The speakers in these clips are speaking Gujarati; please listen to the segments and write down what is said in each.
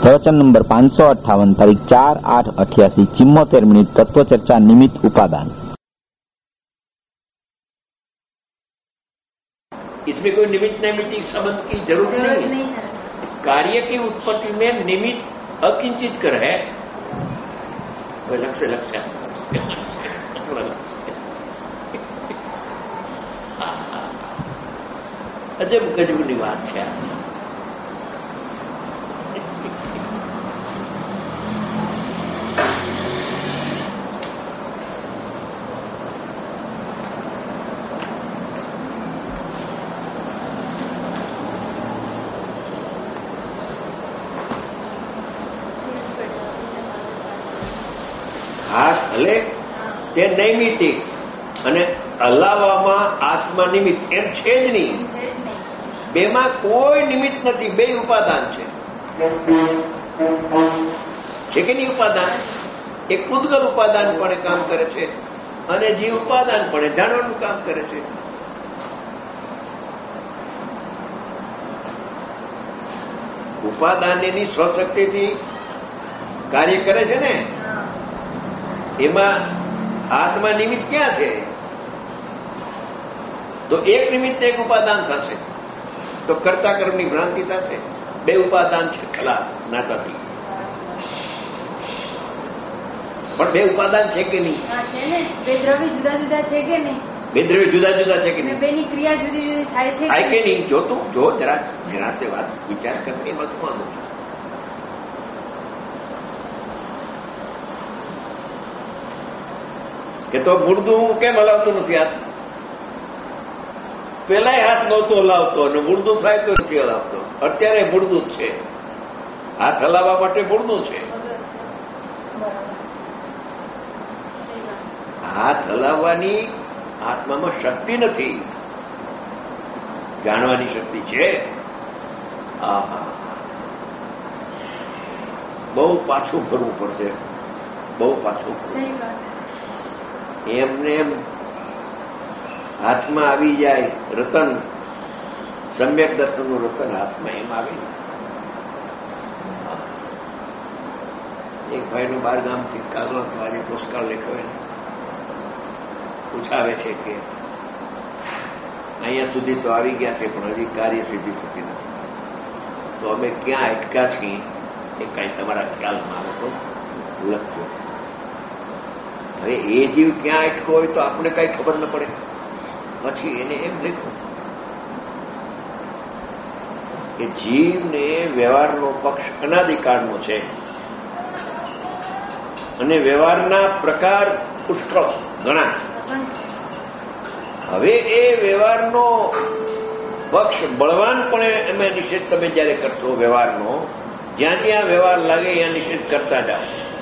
प्रवचन नंबर 558 तारीख 4/8/88 74 मिनिट तत्व चर्चा निमित्त उपादान। इसमें कोई निमित्त नैमित्तिक संबंध की जरूरत नहीं है। कार्य की उत्पत्ति में निमित्त अकिंचित कर है। लक्ष्य लक्ष्य अजब गजबनी बात है। હાથ હલે તે નૈમિતિક અને હલાવવામાં આત્મા નિમિત્ત એમ છે જ નહીં। બેમાં કોઈ નિમિત્ત નથી, બે ઉપાદાન છે કે નહીં? ઉપાદાન એક પૂદગલ ઉપાદાન પણ કામ કરે છે અને જીવ ઉપાદાન પણ જાણવાનું કામ કરે છે। ઉપાદાન એની સ્વશક્તિથી કાર્ય કરે છે ને, એમાં આત્મા નિમિત્ત ક્યાં છે? તો એક નિમિત્ત એક ઉપાદાન થશે તો કર્તા કર્મની ભ્રાંતિ થશે। બે ઉપાદાન છે ખલાસ નાતાથી, પણ બે ઉપાદાન છે કે નહીં? બે દ્રવ્ય જુદા જુદા છે કે નહીં? બે દ્રવ્ય જુદા જુદા છે કે નહીં? બેની ક્રિયા જુદી જુદી થાય છે કે નહીં? જો તું જો જરા નિરાંતે વાત વિચાર કરતી એમાં શું વાંધો છે? કે તો મૂળદું કેમ હલાવતું નથી? હાથ પેલા હાથ નહોતો હલાવતો અને મૂળદું થાય તો નથી હલાવતો। અત્યારે મૂળદું જ છે, હાથ હલાવવા માટે મૂળદું છે। હાથ હલાવવાની આત્મામાં શક્તિ નથી, જાણવાની શક્તિ છે। આહા, બહુ પાછું ફરવું પડશે, બહુ પાછું ફરવું। એમને એમ હાથમાં આવી જાય રતન, સમ્યક દર્શનનું રતન હાથમાં એમ આવે। એક ભાઈનું 12 ગામથી કાગળ હતો, આજે પોસ્ટકાર્ડ લખાવે પૂછાવે છે કે અહીંયા સુધી તો આવી ગયા છે પણ હજી કાર્ય સિદ્ધિ થતી નથી, તો અમે ક્યાં અટક્યા છીએ એ કઈ તમારા ખ્યાલમાં આવે તો લખજો। હવે એ જીવ ક્યાં અટકો હોય તો આપણે કઈ ખબર ન પડે, પછી એને એમ લખ્યું કે જીવને વ્યવહારનો પક્ષ અનાદિકાળનો છે અને વ્યવહારના પ્રકાર પુષ્કળ ઘણા। હવે એ વ્યવહારનો પક્ષ બળવાનપણે અમે નિષેધ તમે જયારે કરશો વ્યવહારનો, જ્યાં જ્યાં વ્યવહાર લાગે ત્યાં નિષેધ કરતા જાઓ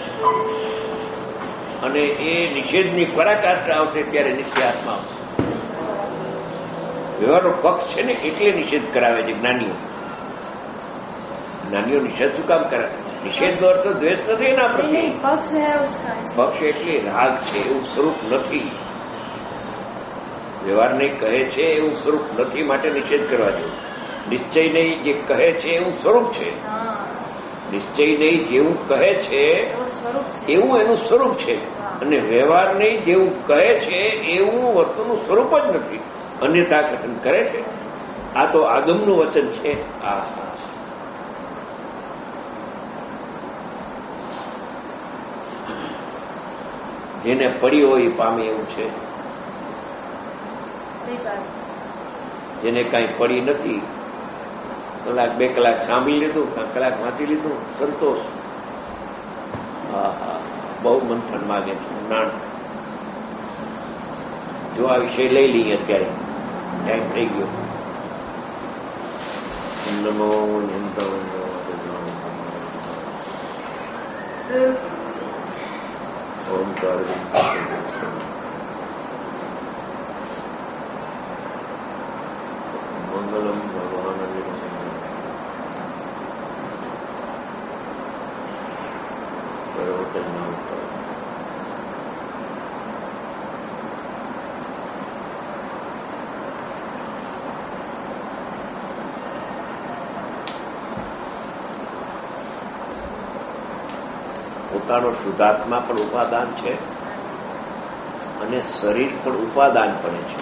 અને એ નિષેધની પરાકાષ્ઠા આવશે ત્યારે નિશ્ચયાત્મા આવશે। વ્યવહારનો પક્ષ છે ને એટલે નિષેધ કરાવે છે જ્ઞાનીઓ। જ્ઞાનીઓ નિષેધ શું કામ કરે? નિષેધનો અર્થ દ્વેષ નથી એના પ્રત્યે, પક્ષ એટલે રાગ છે એવું સ્વરૂપ નથી, વ્યવહારને કહે છે એવું સ્વરૂપ નથી, માટે નિષેધ કરવા જેવું। નિશ્ચય નહીં જે કહે છે એવું સ્વરૂપ છે, નિશ્ચય નહીં જેવું કહે છે એવું એનું સ્વરૂપ છે, અને વ્યવહાર નહીં જેવું કહે છે એવું વસ્તુનું સ્વરૂપ જ નથી, અન્યથા કથન કરે છે। આ તો આગમનું વચન છે। આ જેને પડી હોય એ પામે એવું છે, જેને કાંઈ પડી નથી, કલાક 2 કલાક સાંભળી લીધું, કલાક વાંચી લીધું, સંતોષ। બહુ મંથન માગે છે, ઊંડાણ। જો આ વિષય લઈ લઈએ અત્યારે, ટાઈમ થઈ ગયો। નમો ઓમકાર મંગલમ ભગવાન પોતાનો શુદ્ધાત્મા પણ ઉપાદાન છે અને શરીર પણ ઉપાદાનપણે છે.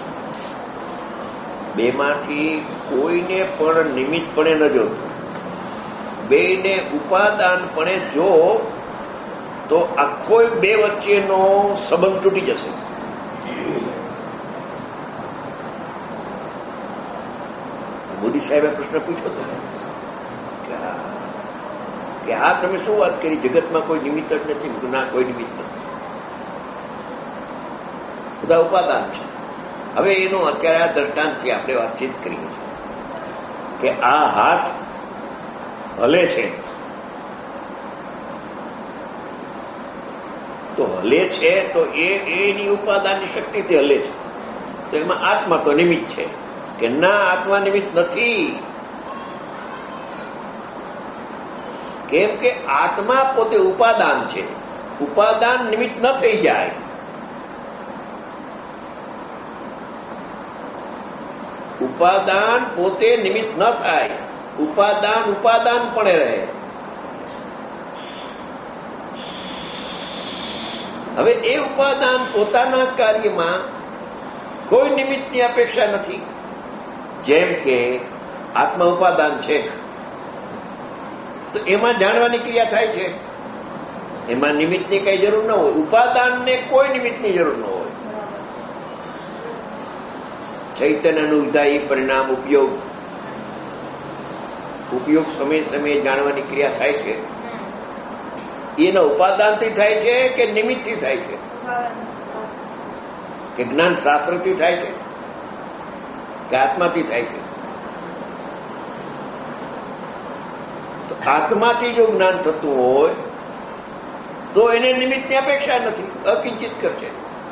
બેમાંથી કોઈને પણ નિમિત્તપણે ન જોતું, બેને ઉપાદાનપણે જો તો આખો બે વચ્ચેનો સંબંધ તૂટી જશે. મોદી સાહેબે પ્રશ્ન પૂછ્યો હતો કે આ તમે શું વાત કરી, જગતમાં કોઈ નિમિત્ત જ નથી. ના, કોઈ નિમિત્ત નથી, બધા ઉપાદાન છે. હવે એનું અત્યારે આ દ્રષ્ટાંતથી આપણે વાતચીત કરીએ કે આ હાથ હલે છે, તો હલે છે તો એની ઉપાદાનની શક્તિથી હલે છે, તો એમાં આત્મા તો નિમિત્ત છે કે ના? આત્મા નિમિત્ત નથી. કેમ કે આત્મા પોતે ઉપાદાન છે. ઉપાદાન નિમિત્ત ન થઈ જાય. ઉપાદાન પોતે નિમિત્ત ન થાય. ઉપાદાન ઉપાદાન પણ રહે. હવે એ ઉપાદાન પોતાના કાર્યમાં કોઈ નિમિત્તની અપેક્ષા નથી. જેમ કે આત્મા ઉપાદાન છે તો એમાં જાણવાની ક્રિયા થાય છે, એમાં નિમિત્તની કઈ જરૂર ન હોય. ઉપાદાનને કોઈ નિમિત્તની જરૂર ન હોય. ચૈતન્યનું વિધાયી પરિણામ ઉપયોગ સમય સમયે જાણવાની ક્રિયા થાય છે. એના ઉપાદાનથી થાય છે કે નિમિત્તથી થાય છે, કે જ્ઞાન શાસ્ત્રથી થાય છે કે આત્માથી થાય છે? તો આત્માથી જો જ્ઞાન થતું હોય તો એને નિમિત્તની અપેક્ષા નથી, અકિંચિત કરશે.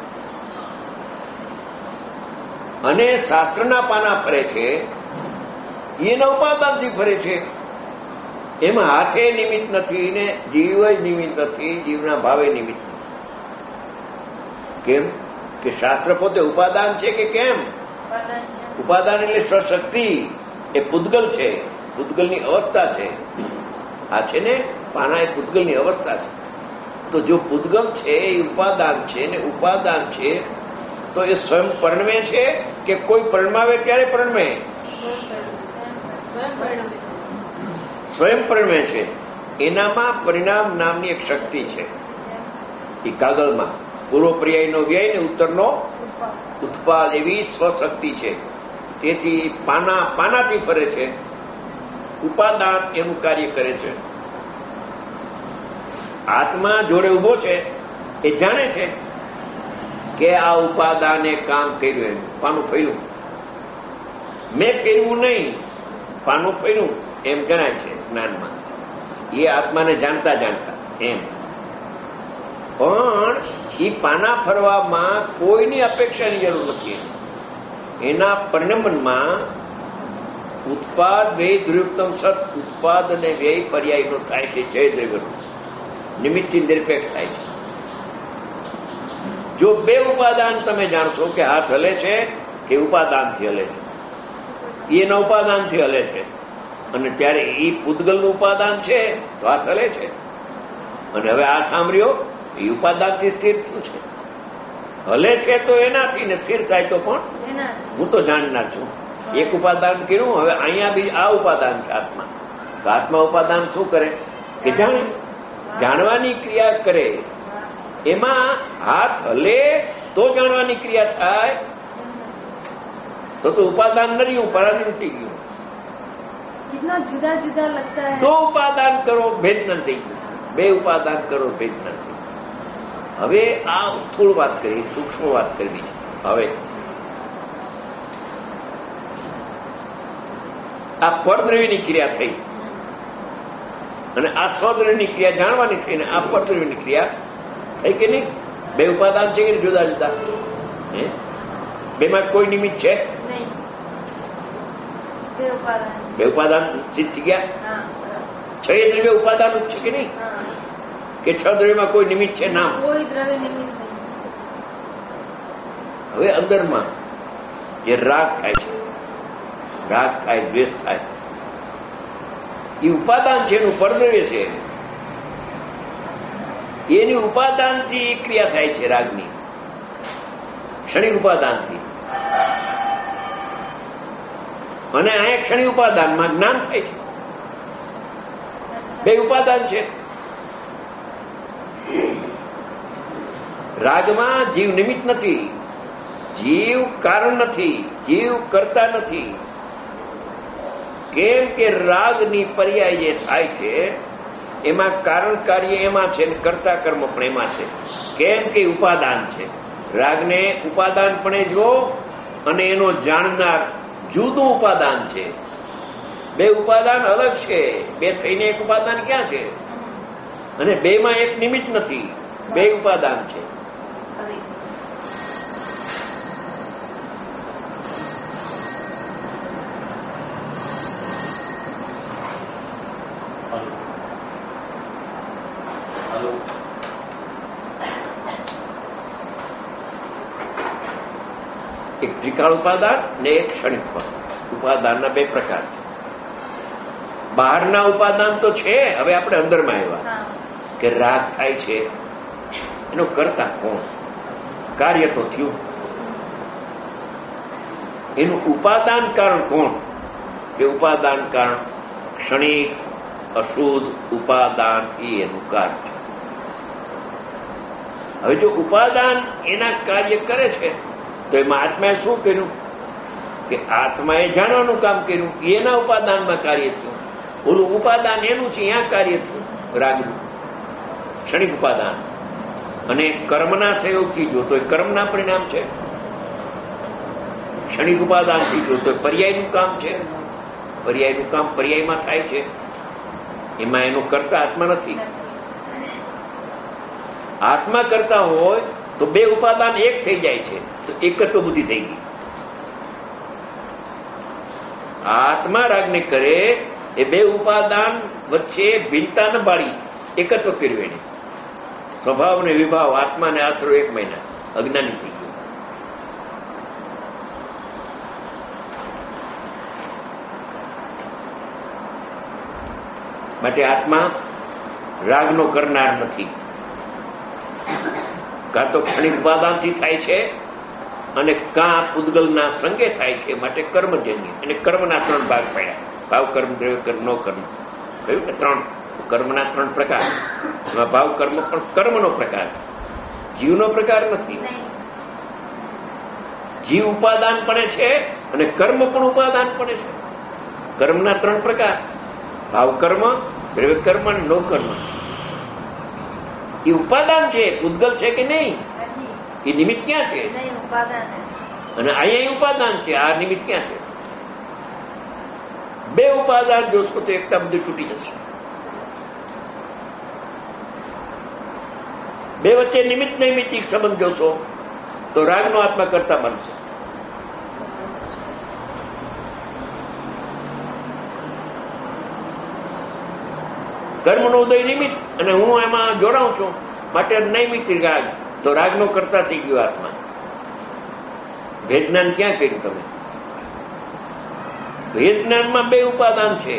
અને શાસ્ત્રના પાના ફરે છે એના ઉપાદાનથી ફરે છે. એમાં હાથે નિમિત્ત નથી ને જીવ જ નિમિત્ત નથી, જીવના ભાવે નિમિત્ત નથી. કેમ કે શાસ્ત્ર પોતે ઉપાદાન છે કે કેમ? ઉપાદાન એટલે સ્વશક્તિ, એ પૂતગલ છે, પૂતગલની અવસ્થા છે. આ છે ને પાના, એ પૂતગલની અવસ્થા છે. તો જો પૂતગલ છે એ ઉપાદાન છે ને ઉપાદાન છે તો એ સ્વયં પરણવે છે કે કોઈ પરણવાવે ત્યારે પરણવે? સ્વયં પરણવે છે. એનામાં પરિણામ નામની એક શક્તિ છે. એ કાગળમાં પૂર્વ પર્યાયનો વ્યય ને ઉત્તરનો ઉત્પાદ એવી સ્વશક્તિ છે. તેથી પાનાથી ફરે છે. ઉપાદાન એનું કાર્ય કરે છે. આત્મા જોડે ઉભો છે, એ જાણે છે કે આ ઉપાદાને કામ કર્યું, એમ પાનું ફર્યું. મેં કર્યું નહીં, પાનું ફર્યું એમ જણાય છે જ્ઞાનમાં. એ આત્માને જાણતા જાણતા એમ. પણ એ પાના ફરવામાં કોઈની અપેક્ષાની જરૂર નથી. એના પરિણમનમાં ઉત્પાદ વ્યય ધ્રુવયુક્તમ સત, ઉત્પાદ અને વ્યય પર્યાયનો થાય છે. જય દ્રવ્યનો નિમિત્તથી નિરપેક્ષ થાય છે. જો બે ઉપાદાન તમે જાણશો કે હાથ હલે છે કે ઉપાદાનથી હલે છે, એના ઉપાદાનથી હલે છે, અને ત્યારે એ પૂતગલનું ઉપાદાન છે તો હાથ હલે છે. અને હવે આ સાંભળ્યો એ ઉપાદાનથી સ્થિર થયું છે. હલે છે તો એનાથી ને સ્થિર થાય તો પણ હું તો જાણનાર છું. એક ઉપાદાન કર્યું, હવે અહીંયા બી આ ઉપાદાન છે આત્મા. તો આત્મા ઉપાદાન શું કરે કે જાણે, જાણવાની ક્રિયા કરે. એમાં હાથ હલે તો જાણવાની ક્રિયા થાય. તો ઉપાદાન ન રહ્યું, પરાધીન થઈ ગયું. कितना जुदा जुदा लगता है. दो उपादान करो भेद નથી, બે ઉપાદાન કરો ભેદ નથી. હવે આ સ્થૂળ વાત કરી, સૂક્ષ્મ વાત કરવી. હવે આ પરદ્રવ્યની ક્રિયા થઈ અને આ સ્વદ્રવ્યની ક્રિયા જાણવાની થઈ ને આ પરદ્રવ્યની ક્રિયા થઈ કે નહીં? બે ઉપાદાન છે કે જુદા જુદા? બેમાં કોઈ નિમિત્ત છે? બે ઉપાદાન સિદ્ધ ગયા. છ દ્રવ્ય ઉપાદાન છે કે નહીં? કે છ દ્રવ્યમાં કોઈ નિમિત્ત છે? નામ કોઈ દ્રવ્ય નિમિત્ત નહીં. હવે અંદરમાં જે રાગ થાય છે, રાગ થાય, દ્વેષ થાય, એ ઉપાદાન છે, એનું પરદ્રવ્ય છે. એની ઉપાદાનથી ક્રિયા થાય છે રાગની, ક્ષણિક ઉપાદાનથી. અને અહીંયા ક્ષણિક ઉપાદાનમાં જ્ઞાન થાય છે. બે ઉપાદાન છે. રાગમાં જીવ નિમિત્ત નથી, જીવ કારણ નથી, જીવ કરતા નથી. કેમ કે રાગની પર્યાય જે થાય છે એમાં કારણ કાર્ય એમાં છે, કરતા કર્મ પણ એમાં છે. કેમ કે ઉપાદાન છે. રાગને ઉપાદાનપણે જો અને એનો જાણનાર જુદું ઉપાદાન છે. બે ઉપાદાન અલગ છે. બે થઈને એક ઉપાદાન ક્યાં છે? અને બેમાં એક નિમિત્ત નથી, બે ઉપાદાન છે. એક ત્રિકાળ ઉપાદાન ને એક ક્ષણિક ઉપાદાનના બે પ્રકાર છે. બહારના ઉપાદાન તો છે. હવે આપણે અંદરમાં આવ્યા કે રાગ થાય છે એનો કરતા કોણ? કાર્ય તો થયું. એનું ઉપાદાન કારણ કોણ? કે ઉપાદાન કારણ ક્ષણિક અશુદ્ધ ઉપાદાન એ એનું કાર્ય છે. હવે જો ઉપાદાન એના કાર્ય કરે છે તો એમાં આત્માએ શું કર્યું? કે આત્માએ જાણવાનું કામ કર્યું. એના ઉપાદાનમાં કાર્ય થયું. ઓલું ઉપાદાન એનું છે, અહીંયા કાર્ય થયું રાગનું, ક્ષણિક ઉપાદાન. અને કર્મના સહયોગથી જોતો કર્મના પરિણામ છે. ક્ષણિક ઉપાદાનથી જોતો પર્યાયનું કામ છે. પર્યાયનું કામ પર્યાયમાં થાય છે. એમાં એનો કરતા આત્મા નથી. આત્મા કરતા હોય તો બે ઉપાદાન એક થઈ જાય છે, તો એકત્વ બુદ્ધિ થઈ ગઈ. આત્મા રાગને કરે એ બે ઉપાદાન વચ્ચે ભિન્નતા ન બાળી એકત્વ કર્યું. એને સ્વભાવ ને વિભાવ આત્માને આશરો 1 મહિના અજ્ઞાની થઈ ગયું. માટે આત્મા રાગનો કરનાર નથી. કાં તો ક્ષણિક ઉપાદાનથી થાય છે અને કાં પૂદગલના સંગે થાય છે. માટે કર્મજન્ય. અને કર્મના 3 ભાગ પડ્યા: ભાવ કર્મ, દ્રવ્ય કર્મ, નો કર્મ. કહ્યું કે 3 કર્મના 3 પ્રકાર. એમાં ભાવ કર્મ પણ કર્મનો પ્રકાર, જીવનો પ્રકાર નથી. જીવ ઉપાદાન પણ છે અને કર્મ પણ ઉપાદાન પણ છે. કર્મના 3 પ્રકાર: ભાવ કર્મ, દ્રવ્ય કર્મ અને નો કર્મ. એ ઉપાદાન છે. પૂદગલ છે કે નહીં? એ નિમિત્ત ક્યાં છે? અને અહીંયા ઉપાદાન છે. આ નિમિત્ત ક્યાં છે? બે ઉપાદાન જોશો તો એકતા બધું તૂટી જશે. બે વચ્ચે નિમિત્ત નૈમિત્તિક સંબંધ જોશો તો રાગનો આત્મા કરતા બનશે. કર્મનો ઉદય નિમિત્ત અને હું એમાં જોડાઉં છું માટે નૈમિત્તિક રાગ, તો રાગનો કરતા થઈ ગયો આત્મા. ભેદજ્ઞાન ક્યાં કર્યું તમે? ભેદજ્ઞાનમાં બે ઉપાદાન છે.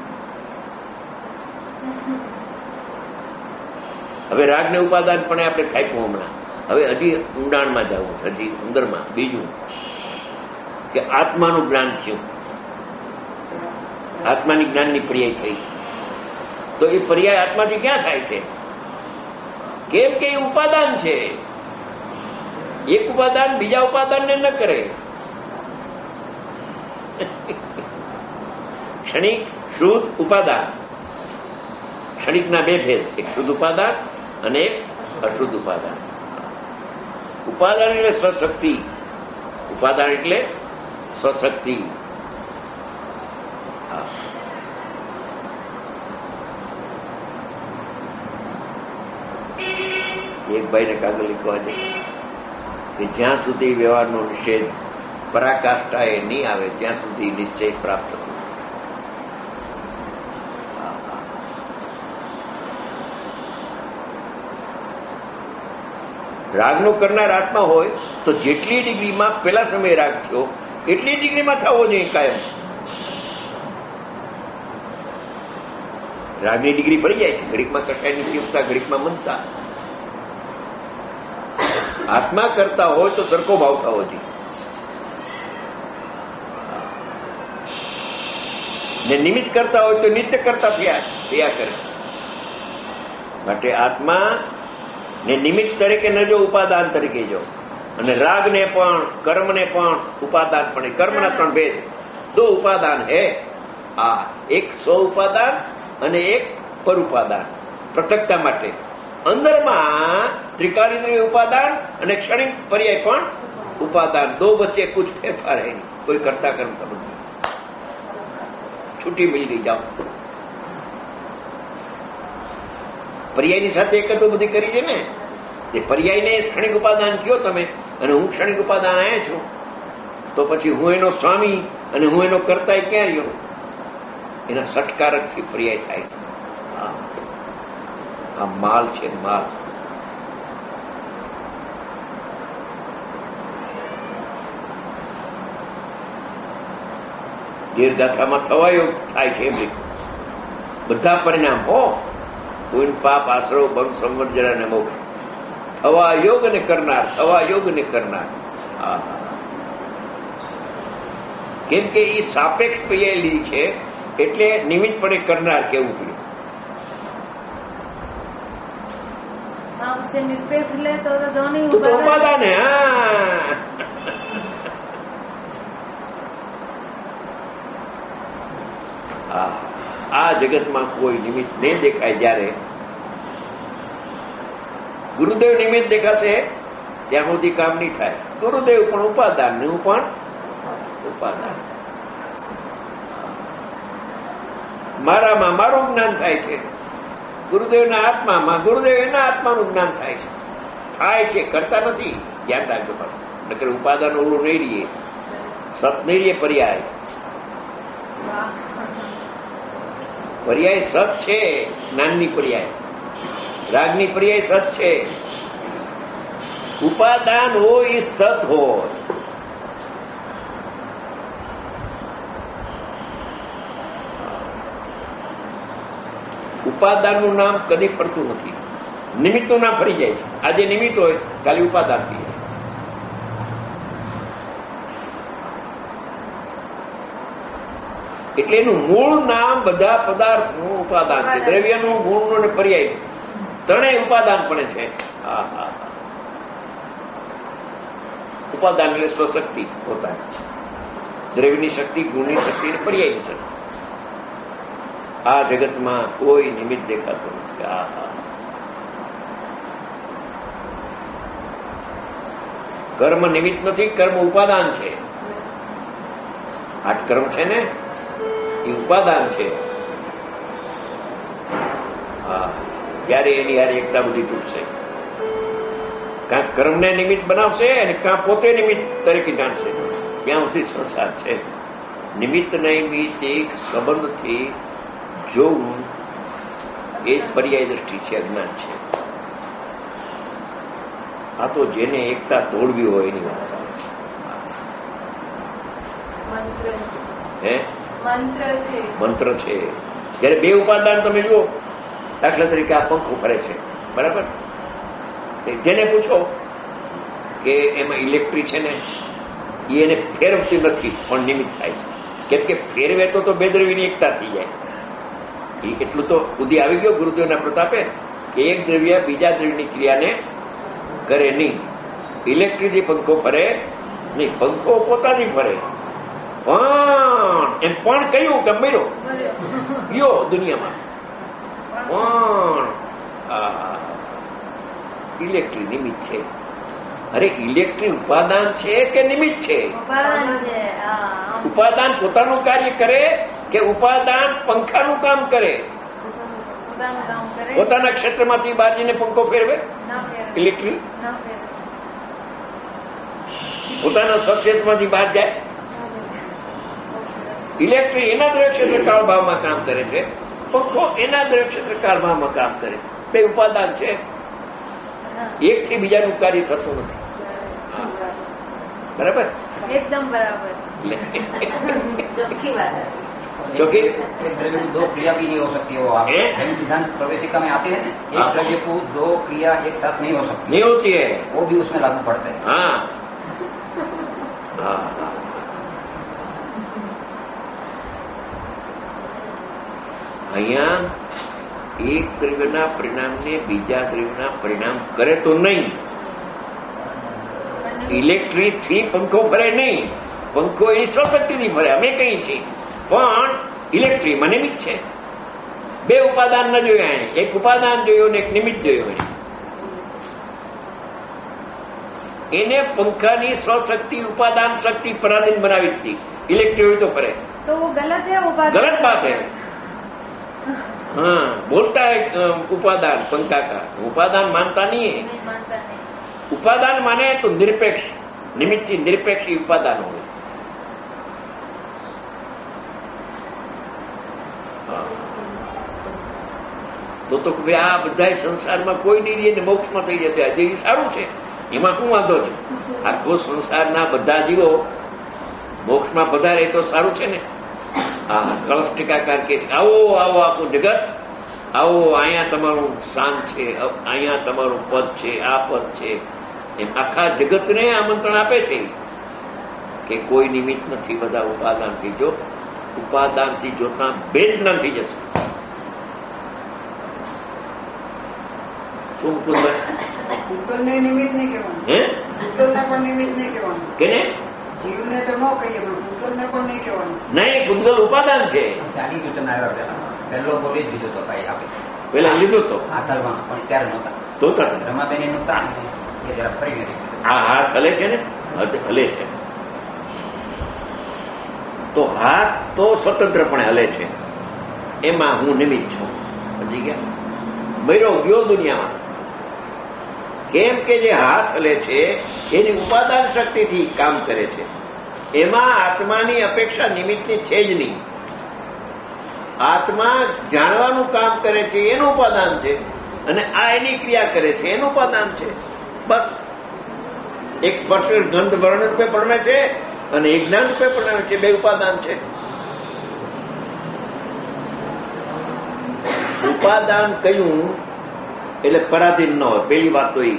હવે રાગને ઉપાદાન પણ આપણે ખાઈપું હમણાં. હવે હજી ઊંડાણમાં જવું, હજી અંદરમાં. બીજું કે આત્માનું જ્ઞાન થયું, આત્માની જ્ઞાનની પર્યાય થઈ. તો એ પર્યાય આત્માથી ક્યાં થાય છે? કેમ કે એ ઉપાદાન છે. એક ઉપાદાન બીજા ઉપાદાનને ન કરે. ક્ષણિક શુદ્ધ ઉપાદાન. ક્ષણિકના બે ભેદ: એક શુદ્ધ ઉપાદાન અને એક અશુદ્ધ ઉપાદાન. ઉપાદાન એટલે સ્વશક્તિ. ઉપાદાન એટલે સ્વશક્તિ. એક ભાઈને કાગળ લીખવા છે કે જ્યાં સુધી વ્યવહારનો નિષેધ પરાકાષ્ઠા એ નહીં આવે ત્યાં સુધી નિશ્ચય પ્રાપ્ત થશે. રાગનો કરનાર આત્મા હોય તો જેટલી ડિગ્રીમાં પેલા સમયે રાગ થયો એટલી ડિગ્રીમાં થવો જોઈએ કાયમ. રાગની ડિગ્રી પડી જાય છે. ઘડીકમાં કસાયની તીવ્રતા, ઘડીકમાં મનતા, આત્મા કરતા હોય તો સરખો ભાવ થવો જોઈએ. ને નિમિત્ત કરતા હોય તો નિત્ય કરતા થયા કરે. માટે આત્મા ને નિમિત્ત તરીકે ન જો, ઉપાદાન તરીકે જો. અને રાગને પણ કર્મને પણ ઉપાદાન પણ. કર્મના 3 ભેદ. 2 ઉપાદાન હે. એક સ્વ ઉપાદાન અને એક પર ઉપાદાન, પૃથકતા માટે. અંદરમાં ત્રિકાળેન્દ્રિય ઉપાદાન અને ક્ષણિક પર્યાય પણ ઉપાદાન. 2 વચ્ચે કુછ ફેરફાર હે નહીં. કોઈ કરતા કર્મ સમજ છૂટી મિલ ગઈ, જાઓ. પર્યાયની સાથે એકત્ર બધી કરી છે ને. એ પર્યાયને ક્ષણિક ઉપાદાન કયો તમે, અને હું ક્ષણિક ઉપાદાન આયા છું, તો પછી હું એનો સ્વામી અને હું એનો કરતા ક્યાં રહ્યો? એના સટકારકથી પર્યાય થાય. આ માલ છે, માલ. દીર્ઘાથામાં થવાયો થાય છે. બધા પરિણામ હો, કોઈ પાપ, આશરો, ભંગ, સંવર્જન અને મોક્ષ. થવા યોગ ને કરનાર, થવા યોગ ને કરનાર. કેમ કે એ સાપેક્ષ પર્યાય લીધી છે, એટલે નિમિત્તપણે કરનાર કેવું પડ્યું. निरपेक्ष ले तो दोनों उपादान है. આ જગતમાં કોઈ નિમિત્ત નહીં દેખાય. જયારે ગુરુદેવ નિમિત્ત દેખાશે ત્યાં સુધી કામ નહીં થાય. ગુરુદેવ પણ ઉપાદાન ને હું પણ ઉપાદાન. મારામાં મારું જ્ઞાન થાય છે, ગુરુદેવના આત્મામાં ગુરુદેવ એના આત્માનું જ્ઞાન થાય છે. થાય છે, કરતા નથી. ધ્યાન રાખજો. પણ નકર ઉપાદાન ઓલું નહીં રહીએ, સત નહીં રહીએ. પર્યાય પર્યાય સત છે. જ્ઞાનની પર્યાય, રાગની પર્યાય સત છે. ઉપાદાન હોય એ સત હોય. ઉપાદાનનું નામ કદી ફરતું નથી. નિમિત્તનું નામ ફરી જાય છે. આજે નિમિત્ત હોય, કાલે ઉપાદાન થઈ જાય. એટલે એનું મૂળ નામ બધા પદાર્થનું ઉપાદાન છે. દ્રવ્યનું, ગુણનું અને પર્યાય ત્રણેય ઉપાદાન પણ છે. ઉપાદાન એટલે સ્વશક્તિ પોતાની. દ્રવ્યની શક્તિ, ગુણની શક્તિ અને પર્યાયની શક્તિ. આ જગતમાં કોઈ નિમિત્ત દેખાતું નથી. કર્મ નિમિત્ત નથી, કર્મ ઉપાદાન છે. આ કર્મ છે ને એ ઉપાદાન છે. ત્યારે એની હારે એકતા બધી તૂટશે. કાં કર્મને નિમિત્ત બનાવશે અને કાં પોતે નિમિત્ત તરીકે જાણશે. ત્યાં સુધી સંસાર છે. નિમિત્ત નિમિત્ત એક સંબંધથી જોવું એ જ પર્યાય દ્રષ્ટિ છે, અજ્ઞાન છે. આ તો જેને એકતા તોડવી હોય એની વાત હે મંત્ર છે. જયારે 2 ઉપાદાન તમે જુઓ, દાખલા તરીકે આ પંખો ફરે છે, બરાબર? જેને પૂછો કે એમાં ઇલેક્ટ્રિક છે ને, એને ફેરવતી નથી પણ નિમિત્ત થાય છે. કેમ કે ફેરવે તો 2 દ્રવ્યની એકતા થઈ જાય. એટલું તો બુદ્ધિ આવી ગયો ગુરુદેવના પ્રતાપે કે એક દ્રવ્ય બીજા દ્રવ્યની ક્રિયાને કરે નહીં. ઇલેક્ટ્રિકથી પંખો ફરે નહીં, પંખો પોતાથી ફરે. પણ એમ પણ કયું ગમ્યો ગયો દુનિયામાં. પણ ઇલેક્ટ્રિક નિમિત્ત છે. અરે ઇલેક્ટ્રિક ઉપાદાન છે કે નિમિત્ત છે? ઉપાદાન પોતાનું કાર્ય કરે કે ઉપાદાન પંખાનું કામ કરે? પોતાના ક્ષેત્રમાંથી બહાર જઈને પંખો ફેરવે ઇલેક્ટ્રિક? પોતાના સ્વક્ષેત્રમાંથી બહાર જાય. ઇલેક્ટ્રિક એના દ્રવ્યક્ષેત્ર કાળભાવમાં કામ કરે છે, પંખો એના દ્રવ્યક્ષેત્ર કાળભાવમાં કામ કરે. 2 ઉપાદાન છે. એકથી બીજાનું કાર્ય થતું નથી. બરાબર? એકદમ બરાબર. क्योंकि एक द्रव्य को दो क्रिया भी नहीं हो सकती वो आप जैन सिद्धांत प्रवेशिका में आते हैं एक द्रव्य को दो क्रिया एक साथ नहीं हो सकती, नहीं होती है, वो भी उसमें लागू पड़ता है। हाँ हाँ हाँ। અહીંયા એક દ્રવ્યના પરિણામને બીજા દ્રવ્યના પરિણામ કરે તો નહીં. ઇલેક્ટ્રિકથી પંખો ફરે નહીં, પંખો એની સ્વશક્તિથી ફરે, અમે કહીએ છીએ, પણ ઇલેક્ટ્રિકમાં નિમિત્ત છે. બે ઉપાદાન ન જોયા એને, એક ઉપાદાન જોયો ને એક નિમિત્ત જોયો. એને પંખાની સ્વશક્તિ ઉપાદાન શક્તિ પરાધીન બનાવી હતી. ઇલેક્ટ્રિક હોય તો ફરે, तो वो गलत है उपादान, गलत बात है. हाँ, बोलता है उपादान पंखा का, उपादान मानता नहीं है. नहीं मानता नहीं। उपादान माने तो निरपेक्ष, निमित्त निरपेक्ष उपादान हो. તો આ બધા સંસારમાં કોઈ નહીં રહીએ ને મોક્ષમાં થઈ જશે. આજે સારું છે, એમાં શું વાંધો છે? આખો સંસારના બધા જીવો મોક્ષમાં પધારે તો સારું છે ને. હા, કળશ ટીકાકાર કે આવો આવો આખું જગત આવો, અહીંયા તમારું સ્થાન છે, અહીંયા તમારું પદ છે, આ પદ છે. એમ આખા જગતને આમંત્રણ આપે છે કે કોઈ નિમિત્ત નથી, બધા ઉપાદાનથી જો, ઉપાદાનથી જોતા બે જ્ઞાન થઈ જશે. શું પૂતલને નિમિત્ત નહીં કહેવાનું, હે પૂતલને પણ નિમિત્ત નહીં કહેવાનું, કેને જીવને તો ન કહીએ પણ પૂતલને પણ નહીં કહેવાનું. નહીં, પૂતગલ ઉપાદાન છે. જાણી સૂચન આવ્યા પેલા પહેલો બોલી જ લીધો હતો ભાઈ આપે પેલા લીધો તો આ કરવામાં પણ ત્યારે નહોતા તો રમાબેન એનું તાણ એ જરા ફરી નથી. આ હાથ હલે છે ને, હલે છે તો હાથ તો સ્વતંત્રપણે હલે છે, એમાં હું નિમિત્ત છું. સમજી ગયા? બૈરો ગયો દુનિયામાં. કેમ કે જે હાથ હલે છે એની ઉપાદાન શક્તિથી કામ કરે છે, એમાં આત્માની અપેક્ષા નિમિત્તની છે જ નહીં. આત્મા જાણવાનું કામ કરે છે એનું ઉપાદાન છે, અને આ એની ક્રિયા કરે છે એનું ઉપાદાન છે. બસ એક સ્પર્શ ગંધ વર્ણ રૂપે પરણે છે અને એક જ્ઞાન રૂપે પરણે છે, બે ઉપાદાન છે. ઉપાદાન કયું એટલે પરાધીન ન હોય. પેલી વાત તો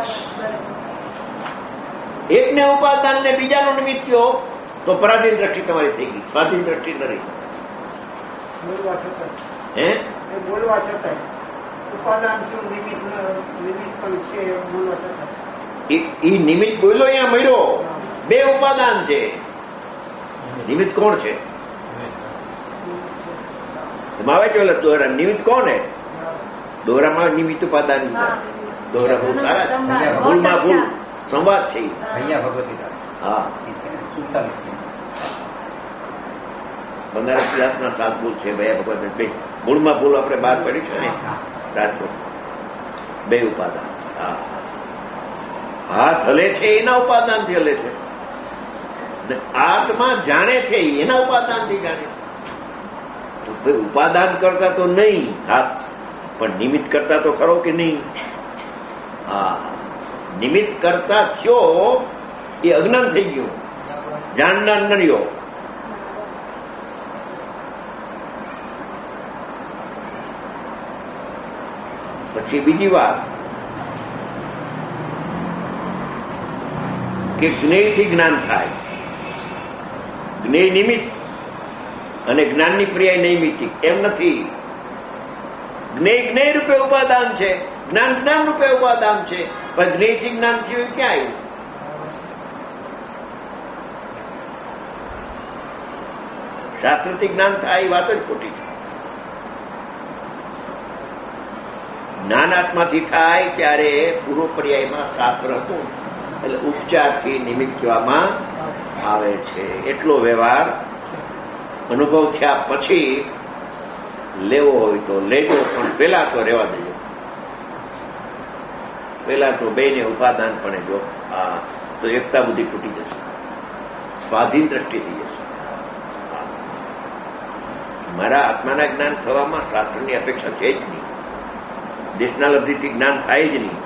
એકને ઉપાદાન ને બીજાનો નિમિત્ત કયો તો પરાધીન દ્રષ્ટિ તમારી થઈ ગઈ, સ્વાધીન દ્રષ્ટિ ન રહી. બોલવા છતાં હે બોલવા છતાં ઉપાદાન શું નિમિત્ત પણ છે બોલવા છતાં એ નિમિત્ત બોલો અહીંયા મળ્યો, બે ઉપાદાન છે. નિમિત્ત કોણ છે? આવે છે ઓલા દોરા નિમિત્ત કોણ હે? દોરામાં નિમિત્ત ઉપાદાન. દોરા બહુ સારા, ભૂલમાં ભૂલ સંવાદ છે. અહીંયા ભગવતીદાસ હા, 47 બનારસ દાસના સાત ભૂલ છે ભૈયા ભગવાન. બે મૂળમાં ભૂલ આપણે બહાર પડી છે ને રાજકોટ. બે ઉપાદાન. હા, હાથ હલે છે એના ઉપાદાનથી હલે છે, આત્મા જાણે છે એના ઉપાદાનથી જાણે છે. તો ભાઈ ઉપાદાન કરતા તો નહીં હાથ, પણ નિમિત્ત કરતા તો ખરો કે નહીં? હા, નિમિત્ત કરતા થયો એ અજ્ઞાન થઈ ગયું, જાણનાર ન રહ્યો. પછી બીજી વાત કે જ્ઞેયથી જ્ઞાન થાય. જ્ઞેય નિમિત્ત અને જ્ઞાનની ક્રિયા નૈમિતિક એમ નથી. જ્ઞેય જ્ઞેય રૂપે ઉપાદાન છે, જ્ઞાન જ્ઞાન રૂપે ઉપાદાન છે, પણ જ્ઞેયથી જ્ઞાન થયું ક્યાં આવ્યું? શાસ્ત્રથી જ્ઞાન થાય એ વાત જ ખોટી છે. જ્ઞાન આત્માથી થાય ત્યારે પૂર્વ પર્યાયમાં શાસ્ત્ર હતું, એટલે ઉપચારથી નિમિત્ત કહેવામાં આવે છે. એટલો વ્યવહાર અનુભવ થયા પછી લેવો હોય તો લેજો, પણ પેલા તો રહેવા દેજો. પેલા તો બેને ઉપાદાન પણ જો, તો એકતા બુદ્ધિ તૂટી જશે, સ્વાધીન દ્રષ્ટિ થઈ જશે. મારા આત્માના જ્ઞાન થવામાં શાસ્ત્રની અપેક્ષા છે જ નહીં, દેશના લબ્ધિથી જ્ઞાન થાય જ નહીં,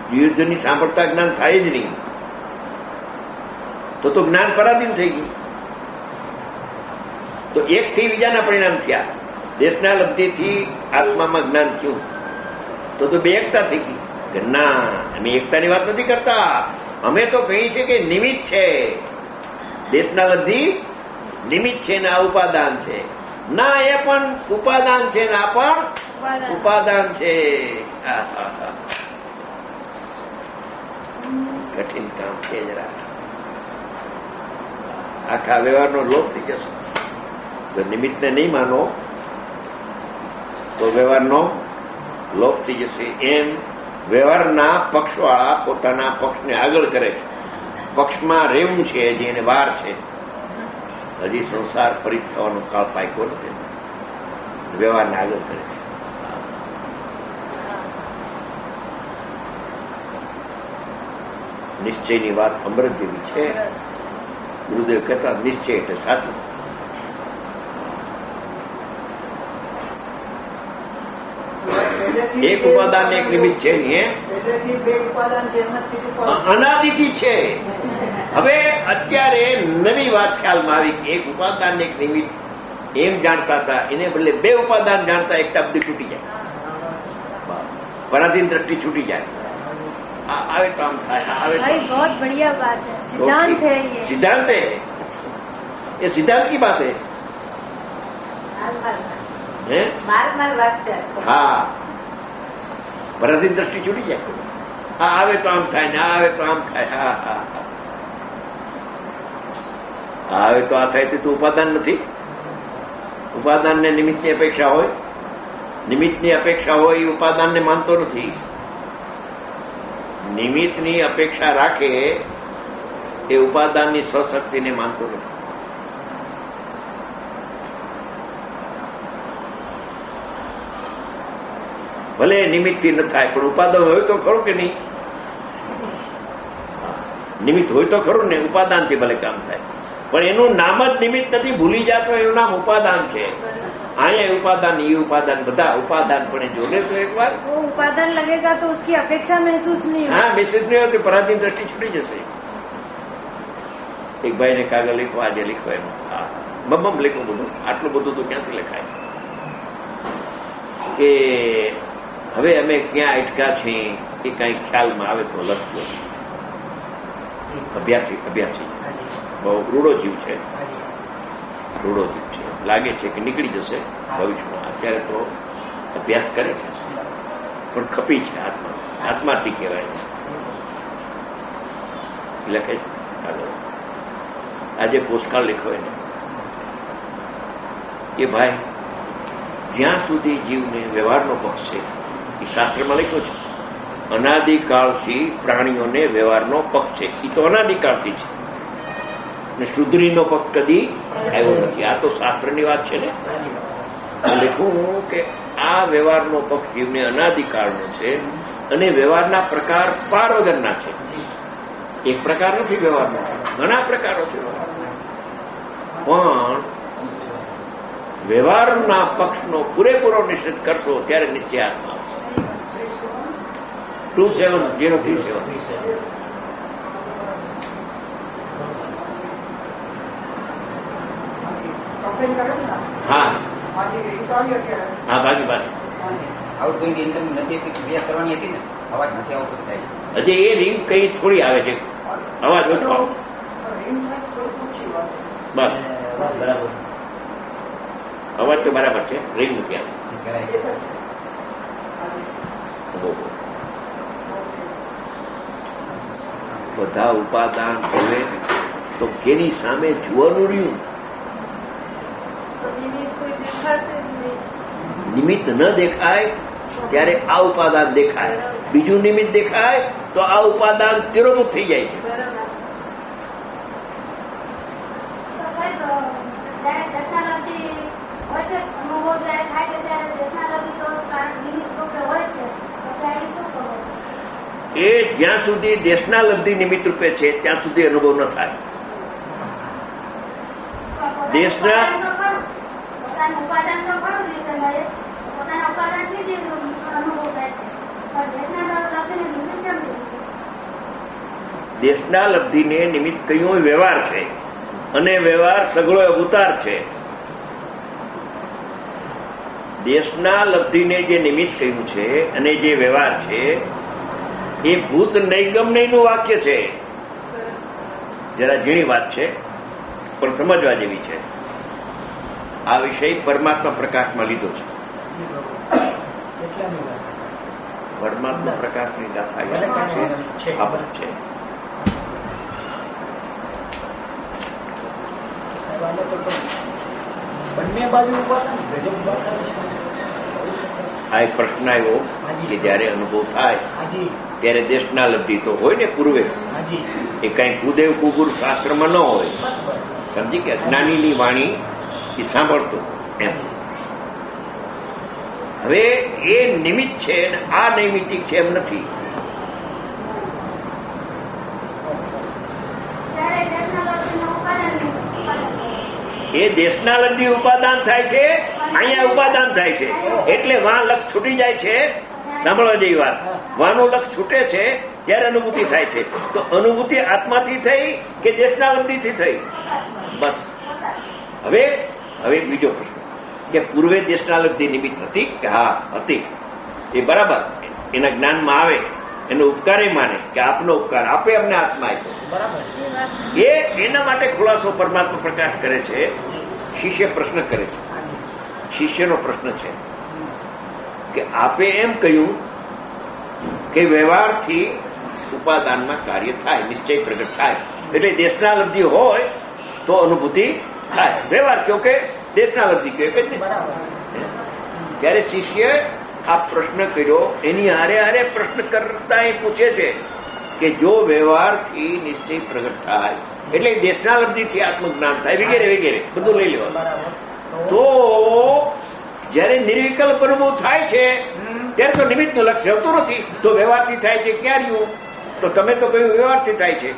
યુદ્ધની સાંભળતા જ્ઞાન થાય જ નહીં. તો જ્ઞાન પરાધીન થઈ ગયું. તો એકથી બીજાના પરિણામ થયા. દેશના લબ્ધિથી આત્મામાં જ્ઞાન થયું તો બે એકતા થઈ ગઈ. ના, અમે એકતાની વાત નથી કરતા. અમે તો કહીએ છીએ કે નિમિત્ત છે. દેશના લબ્ધિ નિમિત્ત છે ને આ ઉપાદાન છે. ના, એ પણ ઉપાદાન છે ને આ પણ ઉપાદાન છે. કઠિન કામ છે જરા. આખા વ્યવહારનો લોપ થઈ જશે. જો નિમિત્તને નહીં માનો તો વ્યવહારનો લોપ થઈ જશે. એમ વ્યવહારના પક્ષવાળા પોતાના પક્ષને આગળ કરે છે. પક્ષમાં રહેવું છે હજી એને વાર છે. હજી સંસાર ફરી થવાનો કાળ પાક્યો નથી. વ્યવહારને આગળ કરે છે. નિશ્ચયની વાત અમૃત જેવી છે. ગુરુદેવ કહેતા નિશ્ચય એટલે સાચું. એક ઉપાદાન એક નિમિત્ત છે અનાદિથી છે. હવે અત્યારે નવી વાત ખ્યાલમાં આવી કે એક ઉપાદાન એક નિમિત્ત એમ જાણતા હતા, એને બદલે બે ઉપાદાન જાણતા એકતા બધી છૂટી જાય. પરાધીન દ્રષ્ટિ છૂટી જાય. આવે કામ થાય. આવે बहुत बढ़िया बात है. सिद्धांत है ये. सिद्धांत है ये. सिद्धांत की बात है. હા, પરાધીન દ્રષ્ટિ છૂટી જાય. હા, આવે તો આમ થાય ને આવે તો આમ થાય. હા હા હા, આવે તો આ થાય તો ઉપાદાન નથી. ઉપાદાનને નિમિત્તની અપેક્ષા હોય. નિમિત્તની અપેક્ષા હોય એ ઉપાદાનને માનતો નથી. નિમિત્તની અપેક્ષા રાખે એ ઉપાદાનની સ્વશક્તિને માનતો નથી. ભલે નિમિત્તથી ન થાય પણ ઉપાદાન હોય તો ખરું કે નહીં? નિમિત્ત હોય તો ખરું ને. ઉપાદાનથી ભલે કામ થાય પણ એનું નામ જ નિમિત્ત નથી. ભૂલી જાતો એનું નામ ઉપાદાન છે. અહીંયા ઉપાદાન એ ઉપાદાન બધા ઉપાદાન પણ જોડે તો એક વાર ઉપાદાન लगेगा तो उसकी अपेक्षा महसूस नहीं. હા, મેસેજ નહીં હોતી. પરાધીન દ્રષ્ટિ છૂટી જશે. એક ભાઈને કાગળ લીખો, આજે લીખો એમ. હા, બમ લીખો બધું. આટલું બધું તો ક્યાંથી લખાય? કે હવે અમે ક્યાં અટકા છીએ એ કઈ ખ્યાલમાં આવે તો લખજો. અભ્યાસી બહુ રૂડો જીવ છે. રૂડો જીવ છે. લાગે છે કે નીકળી જશે ભવિષ્યમાં. અત્યારે તો અભ્યાસ કરે છે પણ ખપી છે. આત્માથી કહેવાય છે. લખે છે. આજે પોસ્ટકાર્ડ લખ્યો એને કે ભાઈ જ્યાં સુધી જીવને વ્યવહારનો પક્ષ છે એ શાસ્ત્રમાં લખ્યો છે. અનાદિકાળથી પ્રાણીઓને વ્યવહારનો પક્ષ છે. એ તો અનાદિકાળથી છે ને શુદ્રીનો પક્ષ કદી આવ્યો નથી. આ તો શાસ્ત્રની વાત છે ને. લખું કે આ વ્યવહારનો પક્ષ જીવને અનાદિકાળનો છે અને વ્યવહારના પ્રકાર પાર વગરના છે. એક પ્રકાર નથી વ્યવહારનો, ઘણા પ્રકારો છે. પણ વ્યવહારના પક્ષનો પૂરેપૂરો નિષેધ કરશો ત્યારે નિશ્ચય આત્મા આવશે. 27037 હા હા બાકી આઉટગોઈંગ ઇન્કમ નથી ક્રિયા કરવાની હતી ને, અવાજ નથી આવતો થાય. હજી એ રિંગ કઈ થોડી આવે છે. અવાજ ઓછો. બસ બરાબર. અવાજ તો બરાબર છે. રિંગ નથી આવે. બધા ઉપાદાન જોવે તો કેની સામે જોવાનું રહ્યું? નિમિત્ત ન દેખાય ત્યારે આ ઉપાદાન દેખાય. બીજું નિમિત્ત દેખાય તો આ ઉપાદાન તિરોભૂત થઈ જાય છે. એ જ્યાં સુધી દેશના લબ્ધિ નિમિત્ત રૂપે છે ત્યાં સુધી અનુભવ ન થાય. દેશના દેશના લબ્ધિને નિમિત્ત કયું વ્યવહાર છે અને વ્યવહાર સગળો અવતાર છે. દેશના લબ્ધિને જે નિમિત્ત કહ્યું છે અને જે વ્યવહાર છે એ ભૂત નૈગમનયનું વાક્ય છે. જરા ઝીણી વાત છે પણ સમજવા જેવી છે. આ વિષય પરમાત્મા પ્રકાશમાં લીધો છે. પરમાત્મા પ્રકાશની ગાથા છે. બંને બાજુ આ એક પ્રશ્ન આવ્યો કે જયારે અનુભવ થાય ત્યારે દેશના લબ્ધિ તો હોય ને પૂર્વે, એ કઈ કુદેવ કુગુર શાસ્ત્રમાં ન હોય. સમજી કે અજ્ઞાનીની વાણી એ સાંભળતો એમ. હવે એ નિમિત્ત છે અને આ નૈમિતિક છે એમ નથી. એ દેશના લબ્ધિ ઉપાદાન થાય છે, અહીંયા ઉપાદાન થાય છે, એટલે વાં લક્ષ છૂટી જાય છે. સાંભળવા જેવી વાત, વાનું લક્ષ છૂટે છે ત્યારે અનુભૂતિ થાય છે. તો અનુભૂતિ આત્માથી થઈ કે દેશના લબ્ધિથી થઈ? બસ. હવે બીજો પ્રશ્ન કે પૂર્વે દેશના લબ્ધિ નિમિત્ત હતી કે હા હતી, એ બરાબર એના જ્ઞાનમાં આવે, એનો ઉપકાર માને કે આપનો ઉપકાર આપે અમને આત્મા આપ્યો. એના માટે ખુલાસો પરમાત્મા પ્રકાશ કરે છે. શિષ્ય પ્રશ્ન કરે છે. શિષ્યનો પ્રશ્ન છે કે આપે એમ કહ્યું કે વ્યવહારથી ઉપાદાનમાં કાર્ય થાય, નિશ્ચય પ્રગટ થાય, એટલે દેશના લબ્ધિ હોય તો અનુભૂતિ થાય. વ્યવહાર કયો કે દેશના લબ્ધિ કયો કે ત્યારે શિષ્ય આ પ્રશ્ન કર્યો, એની હારે પ્રશ્ન કરતા એ પૂછે છે કે જો વ્યવહારથી નિશ્ચય પ્રગટ થાય એટલે દેશના લબ્ધિથી આત્મજ્ઞાન થાય વગેરે વગેરે બધું લઈ લેવાનું, તો જયારે નિર્વિકલ્પ અનુભવ થાય છે ત્યારે તો નિમિત્તનું લક્ષ્ય હોતું નથી. તો વ્યવહારથી થાય છે ક્યારે? તો તમે તો કહ્યું વ્યવહારથી થાય છે.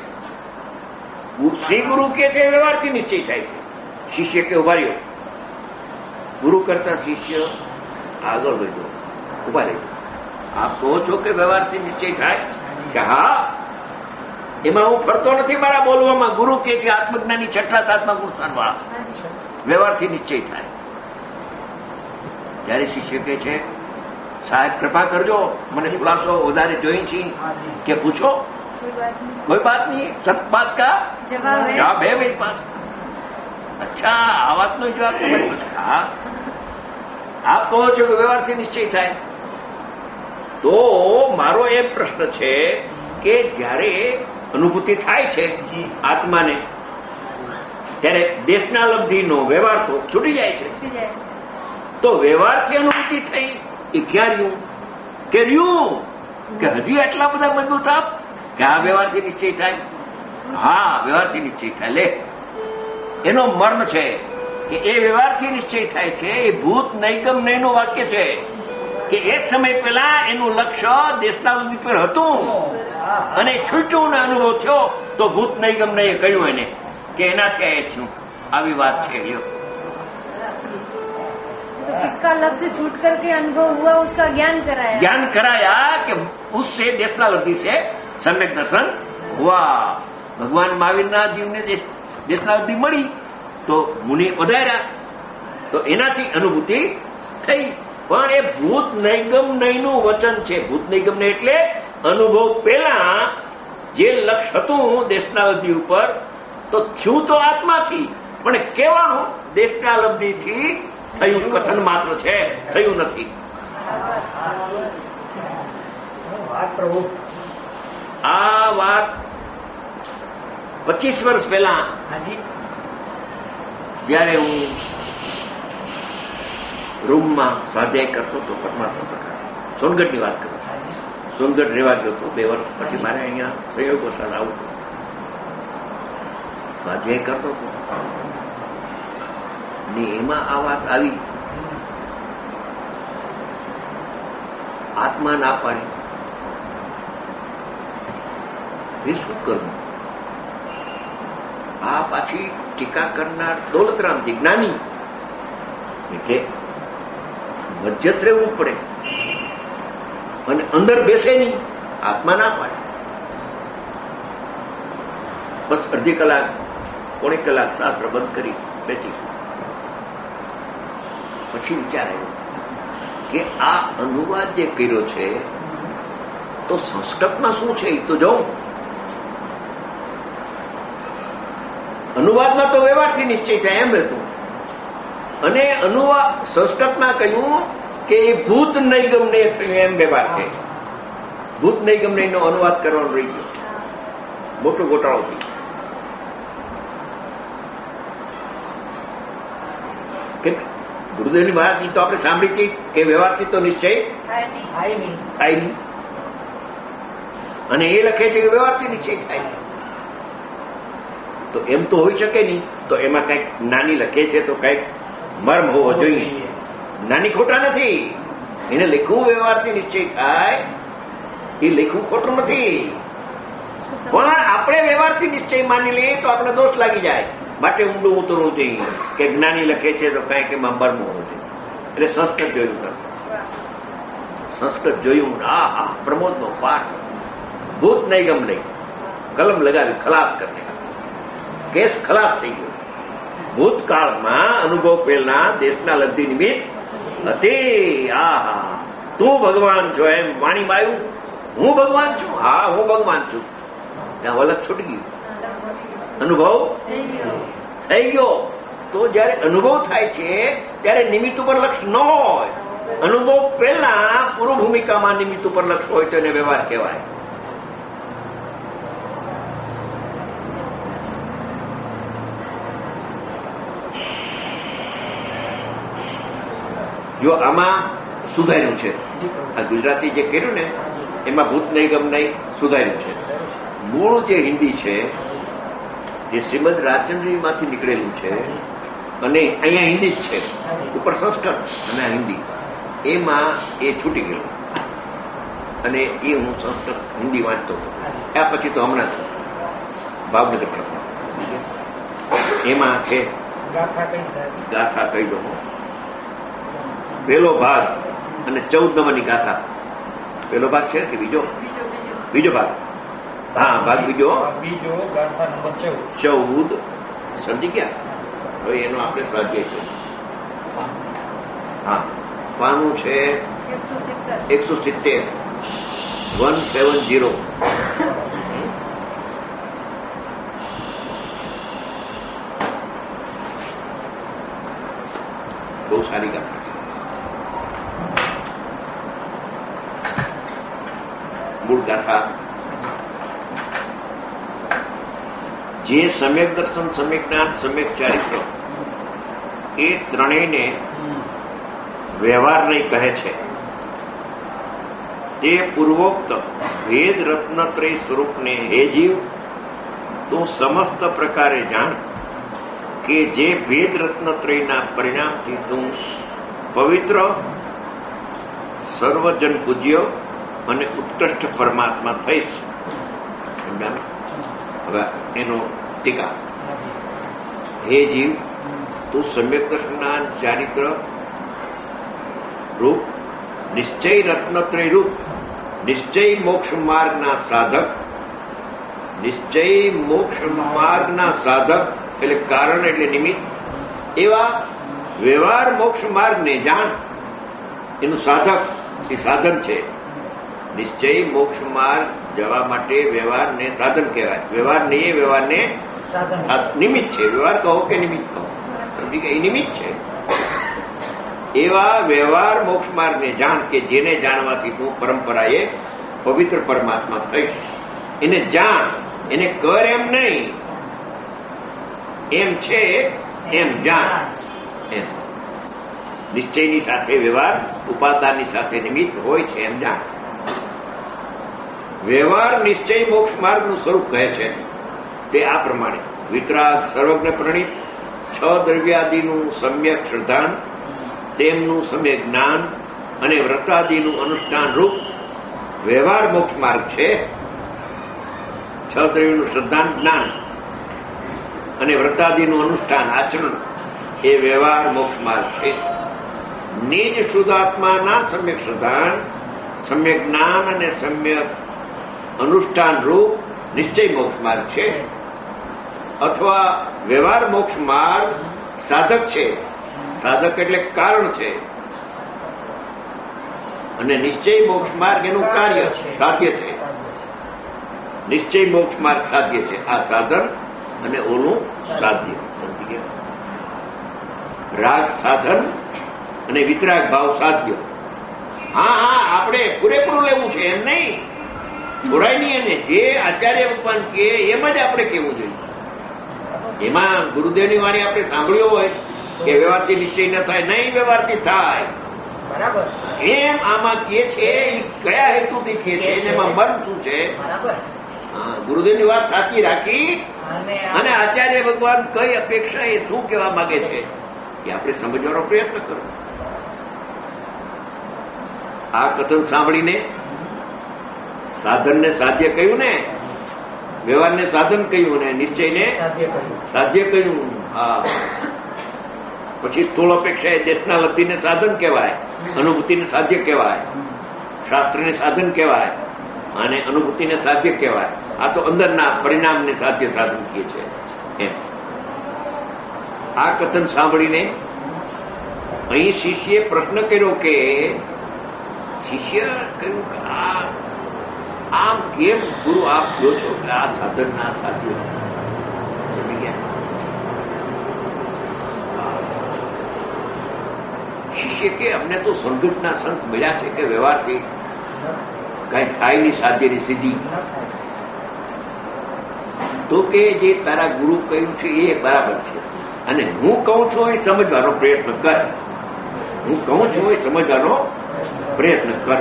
શ્રી ગુરુ કે છે વ્યવહારથી નિશ્ચય થાય છે. શિષ્ય કે ઉભા રહ્યો. ગુરુ કરતા શિષ્ય આગળ વધ્યો, ઉભા રહ્યો. આપ કહો છો કે વ્યવહારથી નિશ્ચય થાય કે હા, એમાં હું ફરતો નથી મારા બોલવામાં. ગુરુ કે છે આત્મજ્ઞાની છઠ્ઠા સાતમા ગુણસ્થાન વાળા વ્યવહારથી નિશ્ચય થાય. ત્યારે શિષ્ય કે છે સાહેબ કૃપા કરજો, મને ખુલાસો વધારે જોઈ છે કે પૂછો. કોઈ બાત નહીં, સબ બાત કા જવાબ હે મેરી પાસ. અચ્છા, આ વાતનો જવાબ તમારી પાસે? હા, આપ કહો છો કે વ્યવહારથી નિશ્ચય થાય. તો મારો એ પ્રશ્ન છે કે જયારે અનુભૂતિ થાય છે આત્માને ત્યારે દેશના લબ્ધિનો વ્યવહાર તો છૂટી જાય છે. તો વ્યવહારથી અનુભૂતિ થઈ એ ક્યાં રહ્યું કે રહ્યું કે હજી આટલા બધા મજબૂત આપ કે આ વ્યવહારથી નિશ્ચય થાય? હા, વ્યવહારથી નિશ્ચય થાય. લે, એનો મર્મ છે કે એ વ્યવહારથી નિશ્ચય થાય છે. એ ભૂત નૈગમ નયનું વાક્ય છે કે એક સમય પહેલા એનું લક્ષ્ય દેશના લબ્ધિ પર હતું અને છૂટ્યું ને અનુભવ થયો તો ભૂત નૈગમ નયે કહ્યું એને કે એનાથી આ થયું. આવી વાત છે. तो किसका लक्ष्य छूट करके अनुभव हुआ उसका ज्ञान कराया कि उससे देशना लब्धि से सम्यक दर्शन हुआ. भगवान महावीરના જીવને દેશના લબ્ધિ મળી તો મુનિ વધાર્યા તો એનાથી અનુભૂતિ થઈ. પણ એ ભૂત નૈગમ નયનું વચન છે. ભૂત નૈગમ નય એટલે અનુભવ પહેલા જે લક્ષ્ય હતું દેશના લબ્ધિ ઉપર તો થયું તો આત્માથી, પણ કહેવાનું દેશના લબ્ધિથી થયું કથન માત્ર છે, થયું નથી. આ વાત 25 વર્ષ પહેલા જયારે હું રૂમમાં સ્વાધ્યાય કરતો હતો પરમાત્મા પ્રકાર, સોનગઢની વાત કરું. સોનગઢ રહેવા ગયો હતો 2 વર્ષ પછી. મારે અહીંયા સંયોગો સર આવું સ્વાધ્યાય કરતો હતો ને એમાં આ વાત આવી. આત્મા ના પાડી. એ શું કરવું? આ પાછી ટીકા કરનાર દોલતરામજી જ્ઞાની એટલે મધ્યસ્થ રહેવું પડે અને અંદર બેસે નહીં. આત્મા ના પાડે. બસ અડધી કલાક પોણી કલાક શાસ્ત્ર બંધ કરી બેઠી. પછી વિચાર આવ્યો કે આ અનુવાદ જે કર્યો છે તો સંસ્કૃતમાં શું છે એ તો જોઉં. અનુવાદમાં તો વ્યવહારથી નિશ્ચય થાય એમ હતું, અને અનુવાદ સંસ્કૃતમાં કહ્યું કે એ ભૂત નૈગમ ને થયું એમ વ્યવહાર છે. ભૂત નૈગમ નો અનુવાદ કરવાનો રહી ગયો, મોટો ગોટાળો થઈ. ગુરુદેવની મહારાજની તો આપણે સાંભળી હતી કે વ્યવહારથી તો નિશ્ચય થાય નહીં, અને એ લખે છે કે વ્યવહારથી નિશ્ચય થાય. તો એમ તો હોઈ શકે નહીં. તો એમાં કઈક નાની લખે છે તો કઈક મર્મ હોવો જોઈએ. નાની ખોટા નથી, એને લખવું વ્યવહારથી નિશ્ચય થાય એ લખવું ખોટું નથી, પણ આપણે વ્યવહારથી નિશ્ચય માની લઈએ તો આપણે દોષ લાગી જાય. માટે ઊંડું ઉતરવું જોઈએ કે જ્ઞાની લખે છે તો કઈક એમાં મર્મ હોવો જોઈએ. એટલે સંસ્કૃત જોયું, સંસ્કૃત જોયું. આ પ્રમોદનો પાઠ ભૂત નૈગમ નહીં, કલમ લગાવી ખલાસ કરી, કેસ ખલાસ થઈ ગયો. ભૂતકાળમાં અનુભવ પહેલા દેશના લબ્ધિ નિમિત્ત હતી. તું ભગવાન છો એમ વાણીમાં આવ્યું, હું ભગવાન છું. હા, હું ભગવાન છું. ત્યાં વલક છૂટી ગયું, અનુભવ થઈ ગયો. તો જયારે અનુભવ થાય છે ત્યારે નિમિત્ત ઉપર લક્ષ ન હોય. અનુભવ પહેલા પૂર્વ ભૂમિકામાં નિમિત્ત ઉપર લક્ષ હોય તો એને વ્યવહાર કહેવાય. જો આમાં સુધાર્યું છે, આ ગુજરાતી જે કર્યું ને એમાં ભૂત નૈગમ નહીં સુધાર્યું છે. મૂળ જે હિન્દી છે જે શ્રીમદ રાજચંદ્રજીમાંથી નીકળેલું છે, અને અહીંયા હિન્દી જ છે, ઉપર સંસ્કૃત અને હિન્દી, એમાં એ છૂટી ગયેલું. અને એ હું સંસ્કૃત હિન્દી વાંચતો હતો. આ પછી તો હમણાં છું ભાવનગર એમાં છે ગાથા કહી દો. પહેલો ભાગ અને 14 નંબરની ગાથા. પહેલો ભાગ છે કે બીજો? બીજો ભાગ. હા, ભાગ બીજો ગાથા નંબર 14. સમજી ગયા? હવે એનો આપણે સ્વાધ્યાય છે. હા, પાનું છે 170. બહુ સારી ગાથા. મૂળ ગાથા જે સમ્યક દર્શન, સમ્યક જ્ઞાન, સમ્યક ચારિત્ર એ ત્રણેયને વ્યવહાર નહીં કહે છે. તે પૂર્વોક્ત ભેદ રત્નત્રય સ્વરૂપને હે જીવ તું સમસ્ત પ્રકારે જાણ કે જે ભેદ રત્નત્રયના પરિણામથી તું પવિત્ર, સર્વજન પૂજ્ય અને ઉત્કૃષ્ટ પરમાત્મા થઈશ. હવે એનો ટીકા. હે જીવ, તું સમ્યક દર્શન, ચારિત્ર રૂપ, નિશ્ચય રત્નત્રય રૂપ, નિશ્ચય મોક્ષ માર્ગના સાધક, નિશ્ચય મોક્ષ માર્ગના સાધક એટલે કારણ એટલે નિમિત્ત, એવા વ્યવહાર મોક્ષ માર્ગને જાણ. એનું સાધક એ સાધન છે. નિશ્ચય મોક્ષ માર્ગ જવા માટે વ્યવહારને સાધન કહેવાય. વ્યવહાર નહીં, વ્યવહારને નિમિત્ત છે. વ્યવહાર કહો કે નિમિત્ત કહો, સમજી કે એ નિમિત્ત છે. એવા વ્યવહાર મોક્ષ માર્ગને જાણ કે જેને જાણવાથી તું પરંપરાએ પવિત્ર પરમાત્મા થઈશ. એને જાણ, એને કર એમ નહીં, એમ છે એમ જાણ. એમ નિશ્ચયની સાથે વ્યવહાર, ઉપાદાનની સાથે નિમિત્ત હોય છે એમ જાણ. વ્યવહાર નિશ્ચય મોક્ષ માર્ગનું સ્વરૂપ કહે છે તે આ પ્રમાણે: વિતરાગ, સર્વજ્ઞ પ્રણીત, 6 દ્રવ્યાદિનું સમ્યક શ્રદ્ધાન, તેમનું સમ્યક જ્ઞાન અને વ્રતાદિનું અનુષ્ઠાન રૂપ વ્યવહાર મોક્ષ માર્ગ છે. 6 દ્રવ્યનું શ્રદ્ધાન, જ્ઞાન અને વ્રતાદિનું અનુષ્ઠાન, આચરણ એ વ્યવહાર મોક્ષ માર્ગ છે. નિજ શુદ્ધાત્માના સમ્યક શ્રદ્ધાન, સમ્યક જ્ઞાન અને સમ્યક અનુષ્ઠાન રૂપ નિશ્ચય મોક્ષ માર્ગ છે. અથવા વ્યવહાર મોક્ષ માર્ગ સાધક છે. સાધક એટલે કારણ છે. અને નિશ્ચય મોક્ષ માર્ગ એનું કાર્ય સાધ્ય છે. નિશ્ચય મોક્ષ માર્ગ સાધ્ય છે. આ સાધન અને ઓલું સાધ્ય. સમજી ગયા? રાગ સાધન અને વિતરાગ ભાવ સાધ્ય. હા આપણે પૂરેપૂરું લેવું છે એમ નહીં, છોડાય નહીં. એને જે આચાર્ય ભગવાન કે એમ જ આપણે કેવું જોઈએ. એમાં ગુરુદેવની વાણી આપણે સાંભળ્યો હોય કે વ્યવહારથી નિશ્ચય ન થાય, નહીં વ્યવહારથી થાય. બરાબર. એમ આમાં કે છે કયા હેતુથી કે છે, એમાં મન શું છે. ગુરુદેવની વાત સાચી રાખી અને આચાર્ય ભગવાન કઈ અપેક્ષા એ શું કહેવા માંગે છે એ આપણે સમજવાનો પ્રયત્ન કરો. આ કથન સાંભળીને સાધનને સાધ્ય કહ્યું ને, વ્યવહારને સાધન કહ્યું ને નિશ્ચયને સાધ્ય કહ્યું. હા, પછી સ્થૂળ અપેક્ષા એ દેશના લબ્ધિને સાધન કહેવાય, અનુભૂતિને સાધ્ય કહેવાય, શાસ્ત્રને સાધન કહેવાય અને અનુભૂતિને સાધ્ય કહેવાય. આ તો અંદરના પરિણામને સાધ્ય સાધન કહે છે. એમ આ કથન સાંભળીને અહીં શિષ્યએ પ્રશ્ન કર્યો કે શિષ્ય કહ્યું કે આમ કેમ ગુરુ આપ કહો છો કે આ સાધન ના સાધ્ય? સમજી ગયા? શિષ્ય કે અમને તો સંગતના સંત મળ્યા છે કે વ્યવહારથી કઈ થાય નહીં સાધ્યની સિદ્ધિ. તો કે જે તારા ગુરુ કહ્યું છે એ બરાબર છે અને હું કહું છું એ સમજવાનો પ્રયત્ન કર. હું કહું છું એ સમજવાનો પ્રયત્ન કર.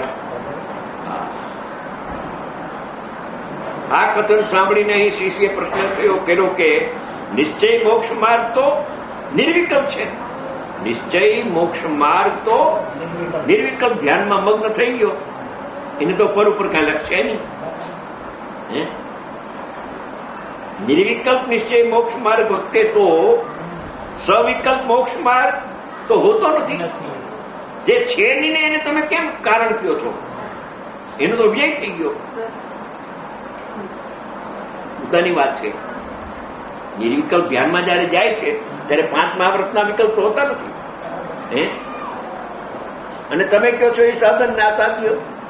આ કથન સાંભળીને અહીં શિષ્યએ પ્રશ્ન કર્યો કે નિશ્ચય મોક્ષ માર્ગ તો નિર્વિકલ્પ છે. નિશ્ચય મોક્ષ માર્ગ તો નિર્વિકલ્પ ધ્યાનમાં મગ્ન થઈ ગયો. એને તો પર ઉપર કઈ લક્ષ્ય નહીં. નિર્વિકલ્પ નિશ્ચય મોક્ષ માર્ગ વખતે તો સવિકલ્પ મોક્ષ માર્ગ તો હોતો નથી. જે છે નહીં ને એને તમે કેમ કારણ કહો છો? એનો તો વ્યય થઈ ગયો. મુદ્દાની વાત છે. નિર્વિકલ્પ ધ્યાનમાં જયારે જાય છે ત્યારે 5 મહાવ્રતના વિકલ્પ હોતા નથી. અને તમે કહો છો એ સાધન ના સાધ્ય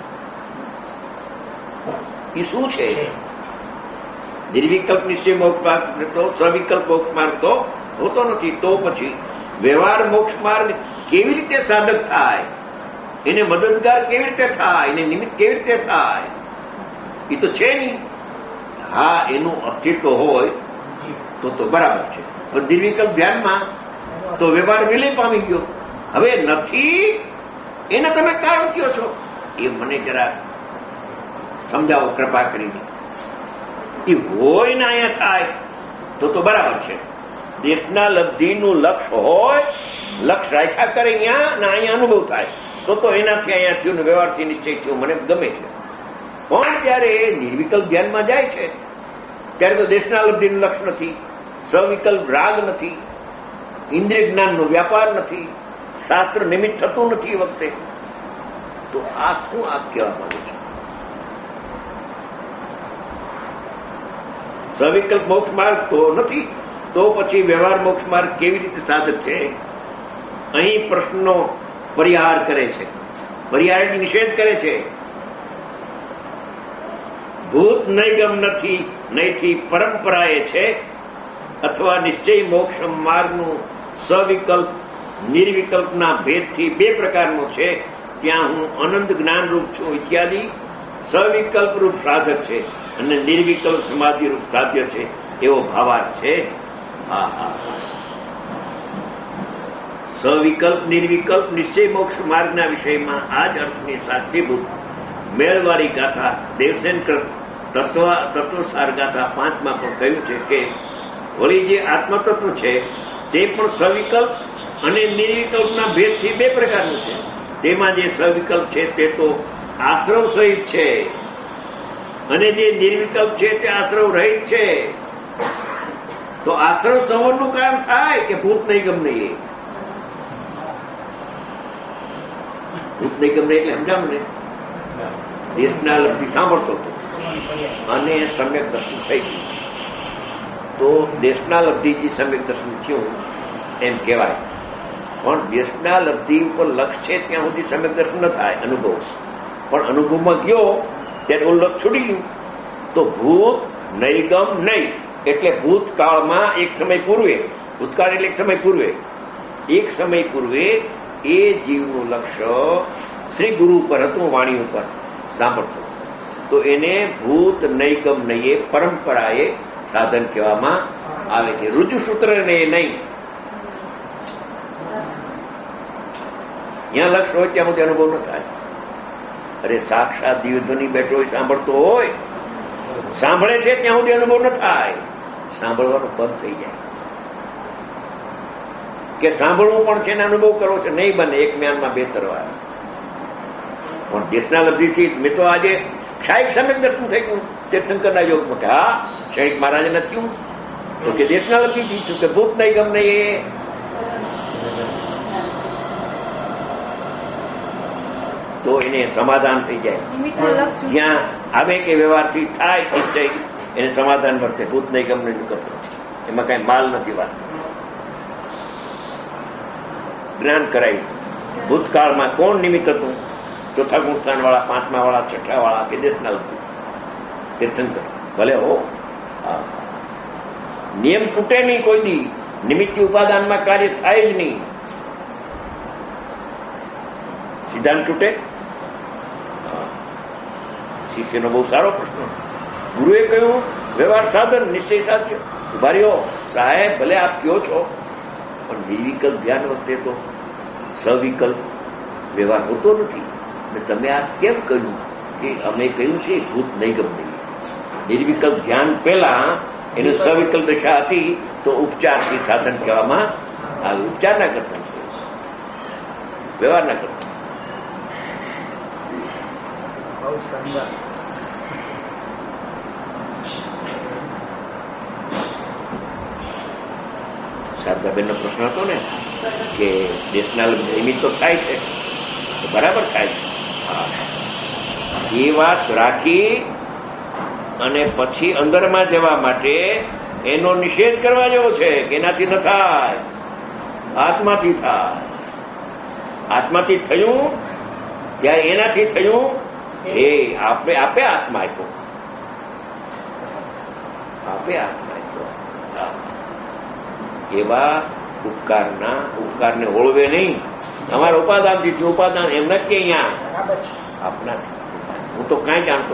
એ શું છે? નિર્વિકલ્પ નિશ્ચય મોક્ષ માર્ગ તો સવિકલ્પ મોક્ષ માર્ગ તો હોતો નથી. તો પછી વ્યવહાર મોક્ષ માર્ગ કેવી રીતે સાધક થાય? એને મદદગાર કેવી રીતે થાય? એને નિમિત્ત કેવી રીતે થાય? એ તો છે નહીં. હા, એનું અસ્તિત્વ હોય તો બરાબર છે. પણ નિર્વિકલ્પ ધ્યાનમાં તો વ્યવહાર વિલય પામી ગયો. હવે નથી એને તમે કારણ કહો છો. એ મને જરા સમજાવો કૃપા કરીને. એ હોય ને અહીંયા થાય તો બરાબર છે. દેશના લબ્ધિનું લક્ષ્ય હોય, લક્ષ્ય રાખ્યા કરે અહીંયા ને અહીંયા અનુભવ થાય તો એનાથી અહીંયા થયું ને વ્યવહારથી નિશ્ચય થયું મને ગમે છે. પણ જયારે નિર્વિકલ્પ ધ્યાનમાં જાય છે ત્યારે તો દેશના લબ્ધિનું લક્ષ્ય નથી, સવિકલ્પ રાગ નથી, ઇન્દ્રિય જ્ઞાનનો વ્યાપાર નથી, શાસ્ત્ર નિમિત્ત થતું નથી એ વખતે. તો આ શું આપ કહેવા માંગો છો? સવિકલ્પ મોક્ષ માર્ગ તો નથી તો પછી વ્યવહાર મોક્ષ માર્ગ કેવી રીતે સાધક છે? અહીં પ્રશ્નનો પરિહાર કરે છે, પરિહાર નિષેધ કરે છે. ભૂત નૈગમ નથી, નહીથી પરંપરાએ છે અથવા નિશ્ચય મોક્ષ માર્ગનું સવિકલ્પ નિર્વિકલ્પના ભેદથી 2 પ્રકારનું છે. ત્યાં હું અનંત જ્ઞાન રૂપ છું ઇત્યાદિ સવિકલ્પ રૂપ સાધક છે અને નિર્વિકલ્પ સમાધિ રૂપ સાધ્ય છે એવો ભાવાર્થ છે. સવિકલ્પ નિર્વિકલ્પ નિશ્ચય મોક્ષ માર્ગના વિષયમાં આ જ અર્થની સાક્ષીભૂત મેળવાળી ગાથા દેવસેન તત્વસાર ગાથા 5માં પણ કહ્યું છે કે વળી જે આત્મતત્વ છે તે પણ સવિકલ્પ અને નિર્વિકલ્પના ભેદથી 2 પ્રકારનું છે. તેમાં જે સવિકલ્પ છે તે તો આશ્રવ સહિત છે અને જે નિર્વિકલ્પ છે તે આશ્રવ રહિત છે. તો આશ્રવ સંવરનું કારણ થાય કે ભૂત નહીં ગમે. ભૂત નહીં ગમે એટલે સમજાવું ને, દેશના લબ્ધિ સાંભળતો હતો અને સમ્યક દર્શન થઈ ગયું તો દેશના લબ્ધિથી સમ્યક દર્શન થયું એમ કહેવાય. પણ દેશના લબ્ધિ ઉપર લક્ષ છે ત્યાં સુધી સમ્યક દર્શન ન થાય અનુભવ, પણ અનુભવમાં ગયો ત્યારે ઓલું લક્ષ છૂટી ગયું. તો ભૂત નૈગમ નહીં એટલે ભૂતકાળમાં એક સમય પૂર્વે, ભૂતકાળ એટલે એક સમય પૂર્વે એ જીવનું લક્ષ્ય શ્રી ગુરુ ઉપર હતું, વાણી ઉપર સાંભળતું, તો એને ભૂત નૈગમ નહીં, એ પરંપરાએ સાધન કહેવામાં આવે છે. રુજુસૂત્ર ને નહીં. ત્યાં લક્ષ્ય હોય ત્યાં સુધી અનુભવ ન થાય. અરે સાક્ષાત દિવ્યધ્વનિ બેઠો હોય, સાંભળતો હોય, સાંભળે છે ત્યાં સુધી અનુભવ ન થાય. સાંભળવાનું બંધ થઈ જાય કે સાંભળવું પણ છે ને અનુભવ કરવો છે, નહીં બને. એક જ્ઞાનમાં બે તરવાર. પણ દેશના લબ્ધિથી મેં તો આજે ક્ષાયિક સમ્યક દર્શન થઈ ગયું તીર્થંકરના યોગમાં કે હા ક્ષણિક મહારાજે નથી હું તો કે દેશના લબ્ધિથી છું કે ભૂત નહીં ગમ નહીં. તો એને સમાધાન થઈ જાય. જ્યાં આવે કે વ્યવહારથી થાય નિશ્ચય એને સમાધાન વર્તે. ભૂત નહીં ગમ નહીં કરતો, એમાં કઈ માલ નથી. વાત જ્ઞાન કરાય. ભૂતકાળમાં કોણ નિમિત્ત હતું? ચોથા ગુણસ્થાન વાળા, પાંચમા વાળા, છઠ્ઠા વાળા કે દેશના લબ્ધિ તીર્થંકર ભલે હો. નિયમ તૂટે નહીં કોઈ દી. નિમિત્ત ઉપાદાનમાં કાર્ય થાય જ નહીં. સિદ્ધાંત તૂટે? શિષ્યનો બહુ સારો પ્રશ્ન. ગુરુએ કહ્યું વ્યવહાર સાધન નિશ્ચય સાધ્ય. ઉભા રહ્યો સાહેબ, ભલે આપ કહો છો, પણ નિર્વિકલ્પ ધ્યાન વખતે તો સવિકલ્પ વ્યવહાર હોતો નથી. તમે આ કેમ કહ્યું કે અમે કહ્યું છે ભૂત નહીં ગમ નહીં? નિર્વિકલ્પ ધ્યાન પહેલા એની સવિકલ્પ દશા હતી તો ઉપચારથી સાધન કહેવામાં આવે. ઉપચાર ના કરતા, વ્યવહાર ના કરતા. શારદાબેનનો પ્રશ્ન હતો ને કે દેશના નિમિત્ત તો થાય છે, બરાબર થાય છે. એ વાત રાખી અને પછી અંદરમાં જવા માટે એનો નિષેધ કરવા જેવો છે કે એનાથી ન થાય, આત્માથી થાય. આત્માથી થયું ત્યારે એનાથી થયું એ આપે આત્મા આપ્યો, આપે આત્મા આપ્યો. એવા ઉપકારને ઓળવે નહીં. અમારા ઉપાદાનથી જો ઉપાદાન એમ નથી અહીંયા આપના. હું તો કાંઈ જાણતો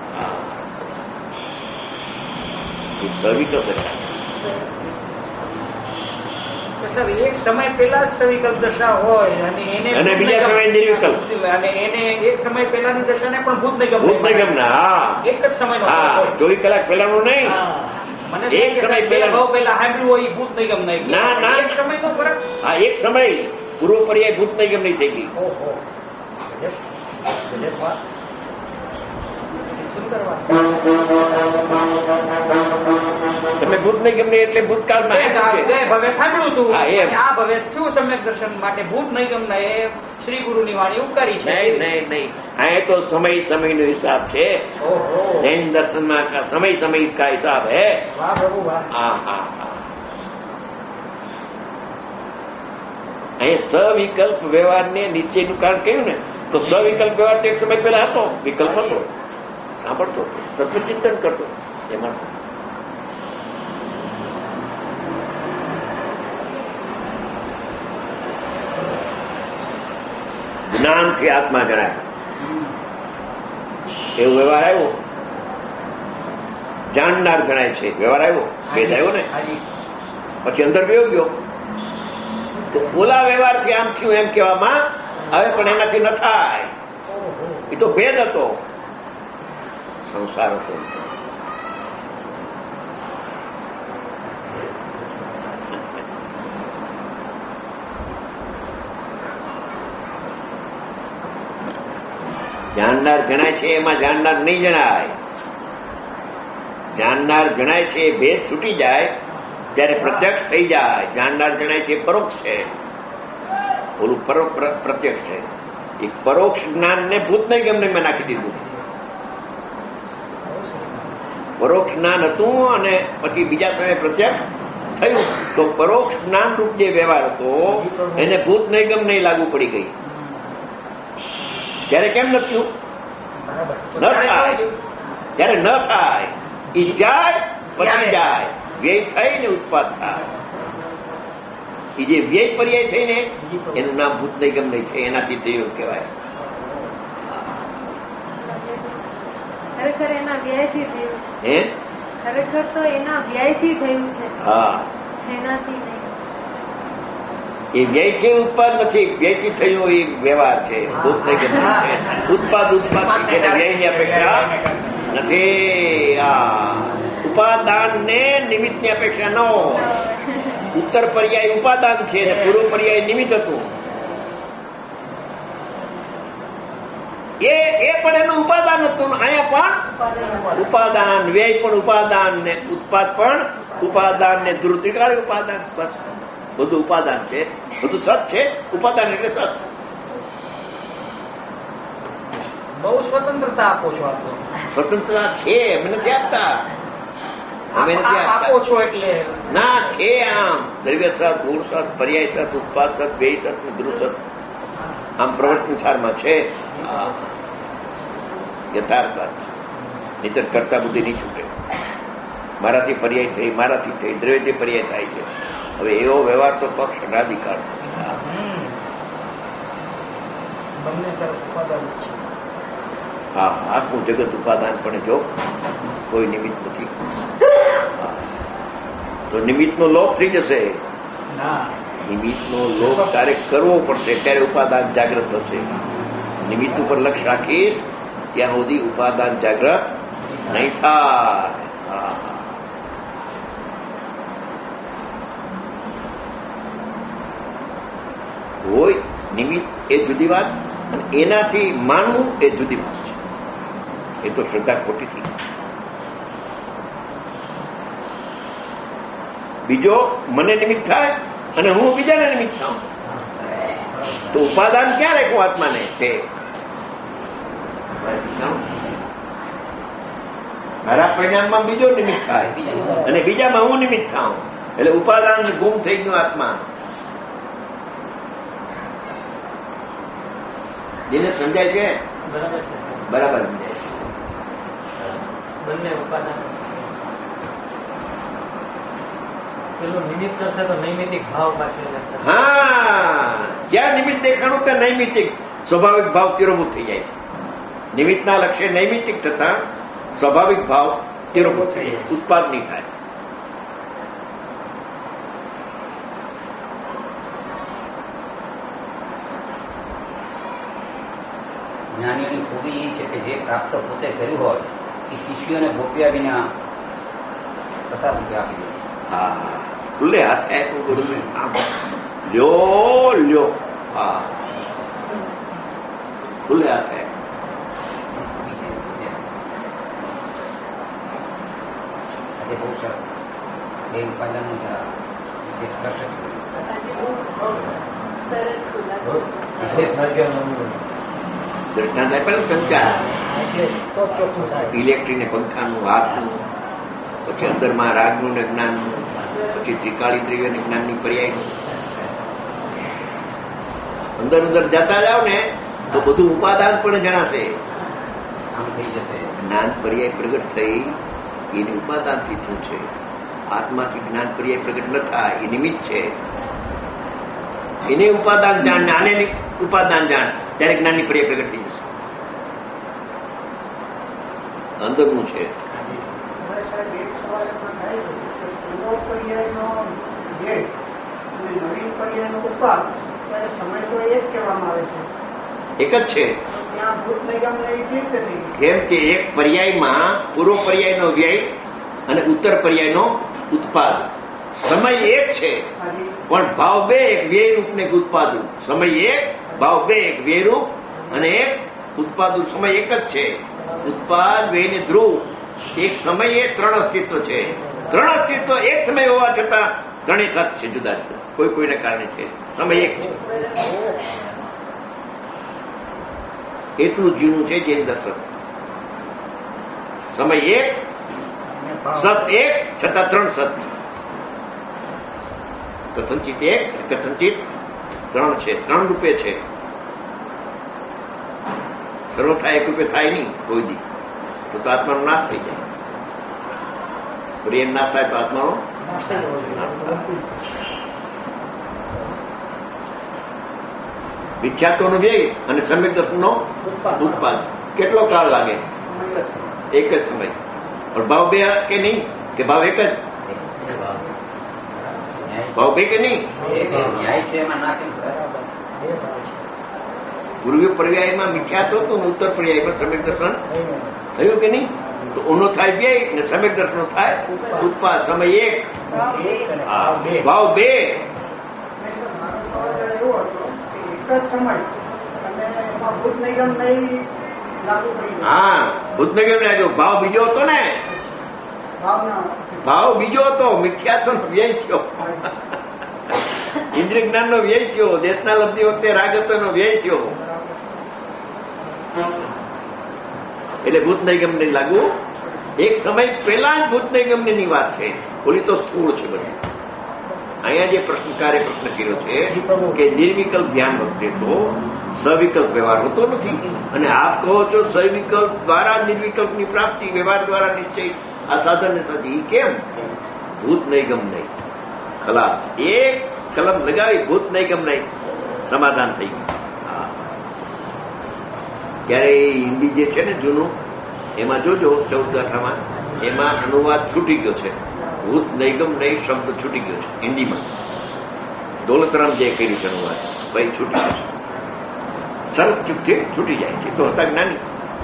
નથી. સવિકલ્પ દશા એક સમય પહેલા જ સવિકલ્પ દશા હોય અને બીજા સમય નિર્વિકલ્પ, અને એને એક સમય પહેલાની દશાને પણ ભૂત નિગમ હા એક જ સમય 24 કલાક પહેલાનું નહીં. એક સમય પહેલા સાંભળ્યું હોય ભૂત નિગમ નહીં. ના એક સમય નો ફરક. હા, એક સમય પૂર્વ પર્યાય ભૂત નિગમ નહીં થઈ ગઈ. તમે ભૂત નિગમ નહીં એટલે ભૂતકાળમાં ભવે સાંભળ્યું હતું. આ ભવે શું સમ્યક દર્શન માટે ભૂત નિગમ એ શ્રી ગુરુની વાણી ઉપકારી છે. નહીં. હા, તો સમયનો હિસાબ છે. જૈન દર્શનમાં સમય કા હિસાબ હે. હા. અહીં સવિકલ્પ વ્યવહારને નિશ્ચયનું કારણ કહ્યું ને, તો સવિકલ્પ વ્યવહાર તો એક સમય પહેલા હતો, વિકલ્પ હતો, સાંભળતો, તત્વચિંતન કરતો. એમાં જ્ઞાનથી આત્મા જણાય એવો વ્યવહાર આવ્યો. જાણનાર જણાય છે વ્યવહાર આવ્યો, ભેદ આવ્યો ને. પછી અંદર વયો ગયો તો ઓલા વ્યવહારથી આમ થયું એમ કહેવામાં આવે, પણ એનાથી ન થાય. એ તો ભેદ હતો, સંસાર હતો. જાણનાર જણાય છે એમાં જાણનાર નહીં જણાય. જાણનાર જણાય છે ભેદ છૂટી જાય ત્યારે પ્રત્યક્ષ થઈ જાય. જાણનાર જણાય છે પરોક્ષ છે, ઓલું પ્રત્યક્ષ છે. એ પરોક્ષ જ્ઞાનને ભૂત નહીં ગમને મેં નાખી દીધું. પરોક્ષ જ્ઞાન હતું અને પછી બીજા સમયે પ્રત્યક્ષ થયું તો પરોક્ષ જ્ઞાન રૂપ જે વ્યવહાર હતો એને ભૂત નિગમ નહીં લાગુ પડી ગઈ. ત્યારે કેમ ન થયું? ન થાય. ત્યારે ન થાય એ જાય પછી જાય, વ્યય થઈને ઉત્પાદ થાય. એ જે વ્યય પર્યાય થઈને એનું નામ ભૂત નિગમ નહીં છે, એનાથી થયું કહેવાય. ખરેખર એના વ્યયથી થયું છે. હે ખરેખર તો એના વ્યયથી થયું છે. હા, એનાથી નહીં. એ વ્યયથી ઉત્પાદ નથી, વ્યયથી થયું એ વ્યવહાર છે, ભૂત નિગમ છે. ઉત્પાદ છે ને વ્યયની અપેક્ષા નથી. ઉપાદાન ને નિમિત્તની અપેક્ષા ન હોય. ઉત્તર પર્યાય ઉપાદાન છે ને પૂર્વ પર્યાય નિમિત્ત હતું. એ પણ એનું ઉપાદાન હતું. અહીંયા પણ ઉપાદાન, વ્યય પણ ઉપાદાન ને ઉત્પાદ પણ ઉપાદાન ને ધ્રુતિકાળ ઉપાદાન. બસ બધું ઉપાદાન છે, બધું સત છે. ઉપાદાન એટલે સત. બહુ સ્વતંત્રતા આપો છો આપ. સ્વતંત્રતા છે, અમે નથી આપતા. અમે નથી આપો છો એટલે ના છે. આમ દ્રવ્ય સત, મૂળ સત, પર્યાય સત, ઉત્પાદ સત, વ્યય સત ને ધ્રુવ સત આમ પ્રવર્તન સારમાં છે. યથાર્થ વાત. નીતર કરતા બુદ્ધિ નહીં છૂટે. મારાથી પર્યાય થઈ, મારાથી થઈ, દ્રવ્યથી પર્યાય થાય છે. હવે એવો વ્યવહાર તો પક્ષ અનાધિકાર. હા, આખું જગત ઉપાદાન પણ જો કોઈ નિમિત્ત નથી તો નિમિત્તનો લોપ થઈ જશે. નિમિત્તનો લોપ તારે કરવો પડશે, ત્યારે ઉપાદાન જાગ્રત થશે. નિમિત્ત ઉપર લક્ષ્ય રાખી ત્યાં સુધી ઉપાદાન જાગ્રત નહીં થાય. હોય નિમિત્ત એ જુદી વાત, અને એનાથી માનવું એ જુદી વાત છે. એ તો શ્રદ્ધા ખોટી થઈ. બીજો મને નિમિત્ત થાય અને હું બીજાને નિમિત્ત થાઉં તો ઉપાદાન ક્યાં રાખું આત્માને? તે મારા પરિણામમાં બીજો નિમિત્ત થાય અને બીજામાં હું નિમિત્ત થાઉં એટલે ઉપાદાન ગુમ થઈ ગયું આત્મા. જેને સમજાય છે બરાબર સમજાય. બંને ઉપાદાન પેલું નિમિત્ત કરશે તો નૈમિતિક ભાવ પાછળ. હા, જ્યાં નિમિત્ત દેખાણું ત્યાં નૈમિતિક સ્વાભાવિક ભાવ તિરોભૂત થઈ જાય છે. નિમિત્તના લક્ષ્ય નૈમિતિક થતા સ્વાભાવિક ભાવ તિરોભૂત થઈ જાય, ઉત્પાદ નહીં થાય. જ્ઞાનીની ખૂબી એ છે કે જે પ્રાપ્ત પોતે કર્યું હોય એ શિષ્યોને ભોપ્યા વિના પ્રસાદ રૂપે આપી દે. હા, ખુલ્લે હાથે લ્યો લ્યો. હા, ખુલ્લે હાથે. આજે બહુ સરસ એ ઉપાદાનનું દ્રષ્ટાંત આપેલું પંખા, ઇલેક્ટ્રિક ને પંખાનું, હાથનું, પછી અંદરમાં રાગનું ને જ્ઞાનનું, પછી ત્રિકાળી દ્રવ્ય ને જ્ઞાનની પર્યાય. અંદર અંદર જતા જાવ ને તો બધું ઉપાદાન પણ જણાશે. આમ થઈ જશે. જ્ઞાન પર્યાય પ્રગટ થઈ એની ઉપાદાનથી શું છે? આત્માથી જ્ઞાન પર્યાય પ્રગટ ન થાય એ નિમિત્ત છે. એને ઉપાદાન જાણ ને આને ઉપાદાન જાણ, ત્યારે જ્ઞાનની પર્યાય પ્રગટ થઈ જશે. અંદરનું છે. એક જ છે. કેમ કે એક પર્યાયમાં પૂર્વ પર્યાયનો વ્યય અને ઉત્તર પર્યાયનો ઉત્પાદ. સમય એક છે પણ ભાવ બે, એક વ્યય રૂપ ને એક ઉત્પાદ રૂપ. સમય એક, ભાવ બે, એક વ્યય રૂપ અને એક ઉત્પાદ રૂપ. સમય એક જ છે. ઉત્પાદ, વ્યય ને ધ્રુવ. એક સમયે ત્રણ અસ્તિત્વ છે. ત્રણ અસ્તિત્વ એક સમય હોવા છતાં ત્રણેય સત છે, જુદા જુદા, કોઈ કોઈને કારણે છે. સમય એક છે. એટલું જીવનું છે જે દર્શન. સમય એક, સત એક છતાં ત્રણ સત. કથનચિત એક, કથનચિત 3 છે, 3 રૂપે છે. સર્વથા એક રૂપે થાય નહીં કોઈ દી, તો આત્માનો નાશ થઈ જાય. પ્રેમ ના થાય તો આત્માનો વિખ્યાતોનો વ્યય અને સમ્યક દર્શનનો ઉત્પાદ કેટલો કાળ લાગે? એક જ સમય. ભાવ બે કે નહીં? કે ભાવ એક જ? ભાવ બે કે નહીં? પૂર્વીય પર્યાયમાં મિથ્યાત્વ હતું, ઉત્તર પર્યાયમાં સમ્યક દર્શન થયું કે નહીં? તો ઓનો થાય વ્યય ને સમ્યક દર્શનનો થાય ઉત્પાદ. સમય એક, ભાવ બે. હા, ભૂત નિગમ લાગ્યો. ભાવ બીજો હતો ને, ભાવ બીજો હતો. મિથ્યાત્વ નો વ્યય થયો, ઇન્દ્રિય જ્ઞાન નો વ્યય થયો, દેશના લબ્ધી વખતે રાગ હતો એનો વ્યય થયો. એટલે ભૂત નિગમ ને લાગુ એક સમય પહેલા જ ભૂત નિગમ ની વાત છે. ઓલી તો સ્થૂળ છે બધી. અહીંયા જે પ્રશ્નકારે પ્રશ્ન કર્યો છે કે નિર્વિકલ્પ ધ્યાન વખતે તો સવિકલ્પ વ્યવહાર હોતો નથી, અને આપ કહો છો સવિકલ્પ દ્વારા નિર્વિકલ્પની પ્રાપ્તિ, વ્યવહાર દ્વારા નિશ્ચય આ સાધન ને સાધી. કેમ? ભૂત નિગમ નહીં, ખલાસ. એક કલમ લગાવી ભૂત નિગમ નહીં, સમાધાન થઈ ગયું. ક્યારે હિન્દી જે છે ને જૂનું, એમાં જોજો 14 ગાથામાં એમાં અનુવાદ છૂટી ગયો છે. ભૂત નિગમ નહીં શબ્દ છૂટી ગયો છે હિન્દીમાં. દોલતરામ જે કર્યું છે અનુવાદ, ભાઈ છૂટી ગયો છે. સરસ ચૂકથી છૂટી જાય છે. તો હતા જ્ઞાની,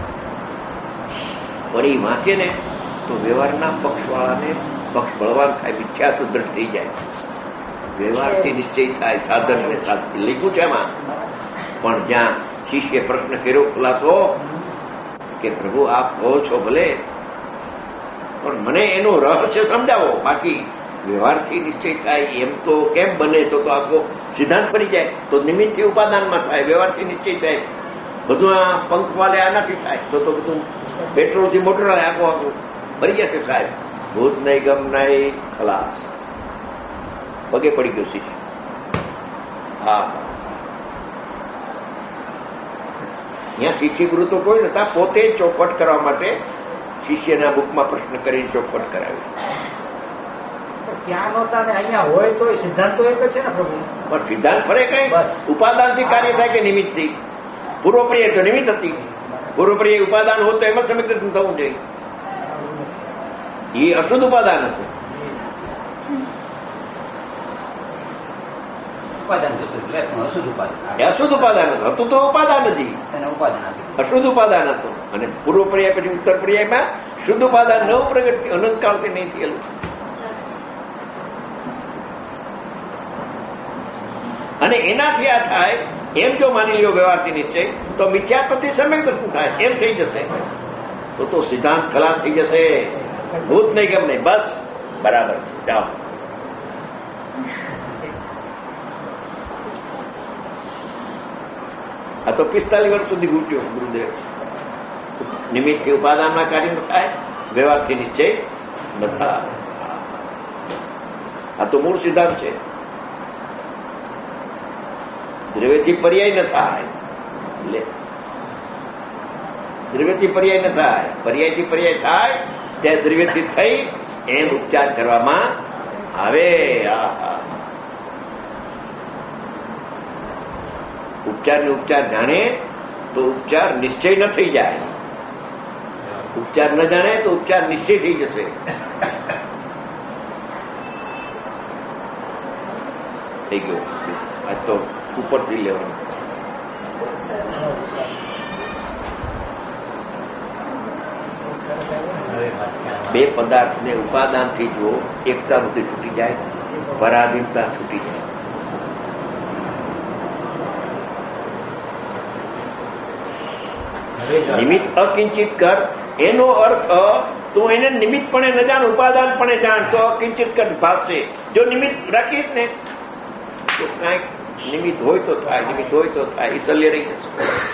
પણ એ વાંચે ને તો વ્યવહારના પક્ષવાળાને પક્ષ બળવાન થાય, મિથ્યાત્વ દ્રઢ થઈ જાય. વ્યવહારથી નિશ્ચય થાય, સાધન અને સાધન લખ્યું છે એમાં. પણ જ્યાં શિષ્ય પ્રશ્ન કર્યો ખુલાસો કે પ્રભુ આપ કહો છો ભલે, પણ મને એનો રહસ્ય સમજાવો. બાકી વ્યવહારથી નિશ્ચય થાય એમ તો કેમ બને? તો આખો સિદ્ધાંત પડી જાય. તો નિમિત્તથી ઉપાદાનમાં થાય, વ્યવહારથી નિશ્ચય થાય. બધું આ પંખ વાલે આનાથી થાય તો બધું પેટ્રોલથી મોટર આખું ભરી જશે સાહેબ. ભૂત નિગમ નહીં, ખલાસ. પગે પડી ગયો શિષ્ય. હા, અહીંયા શિષ્ય ગુરુ તો કોઈ નતા, પોતે ચોખવટ કરવા માટે શિષ્યના બુકમાં પ્રશ્ન કરીને ચોખવટ કરાવી. ત્યાં નહોતા ને અહીંયા હોય તો સિદ્ધાંત તો એક જ છે ને પ્રભુ. પણ સિદ્ધાંત ફરે કઈ? ઉપાદાનથી કાર્ય થાય કે નિમિત્તથી? પૂર્વપ્રિય તો નિમિત્ત હતી. પૂર્વપ્રિય ઉપાદાન હોત તો એમાં સમિત થવું જોઈએ. એ અશુદ્ધ ઉપાદાન હતું. અશુદ્ધ ઉપાદાન હતું તો ઉપાદાન નથી, અશુદ્ધ ઉપાદાન હતું. અને પૂર્વ પર્યાય પછી ઉત્તર પર્યાયમાં શુદ્ધ ઉપાદાન નવ પ્રગટ અનંતકાળથી નહીં થયેલું. અને એનાથી આ થાય એમ જો માની લ્યો વ્યવહારથી નિશ્ચય, તો મિથ્યાત્વથી સમ્યક દર્શન થાય એમ થઈ જશે. તો સિદ્ધાંત ખલાસ થઈ જશે. ભૂત નહીં ગમ નહીં, બસ બરાબર. જાઓ. આ તો 45 વર્ષ સુધી ઘૂંટ્યો ગુરુદેવ. નિમિત્તથી ઉપાદાનના કાર્ય ન થાય, વ્યવહારથી નિશ્ચય ન થાય. આ તો મૂળ સિદ્ધાંત છે. દ્રવ્યથી પર્યાય ન થાય, દ્રવ્યથી પર્યાય ન થાય. પર્યાયથી પર્યાય થાય ત્યાં દ્રવ્યથી થઈ એમ ઉપચાર કરવામાં આવે. ઉપચાર ને ઉપચાર જાણે તો ઉપચાર નિશ્ચય ન થઈ જાય. ઉપચાર ન જાણે તો ઉપચાર નિશ્ચય થઈ જશે. થઈ ગયો. આજ તો ઉપરથી લેવાનું. બે પદાર્થને ઉપાદાનથી જો એકતા રૂપે છૂટી જાય, પરાધીનતા છૂટી જાય. નિમિત્ત અકિંચિત કર, એનો અર્થ તું એને નિમિત્તપણે ન જાણ, ઉપાદાનપણે જાણ, તો અકિંચિત કર ભાવશે. જો નિમિત્ત રાખીશ ને તો કાંઈક નિમિત્ત હોય તો થાય, નિમિત્ત હોય તો થાય. એ શલ્ય રહી જશે.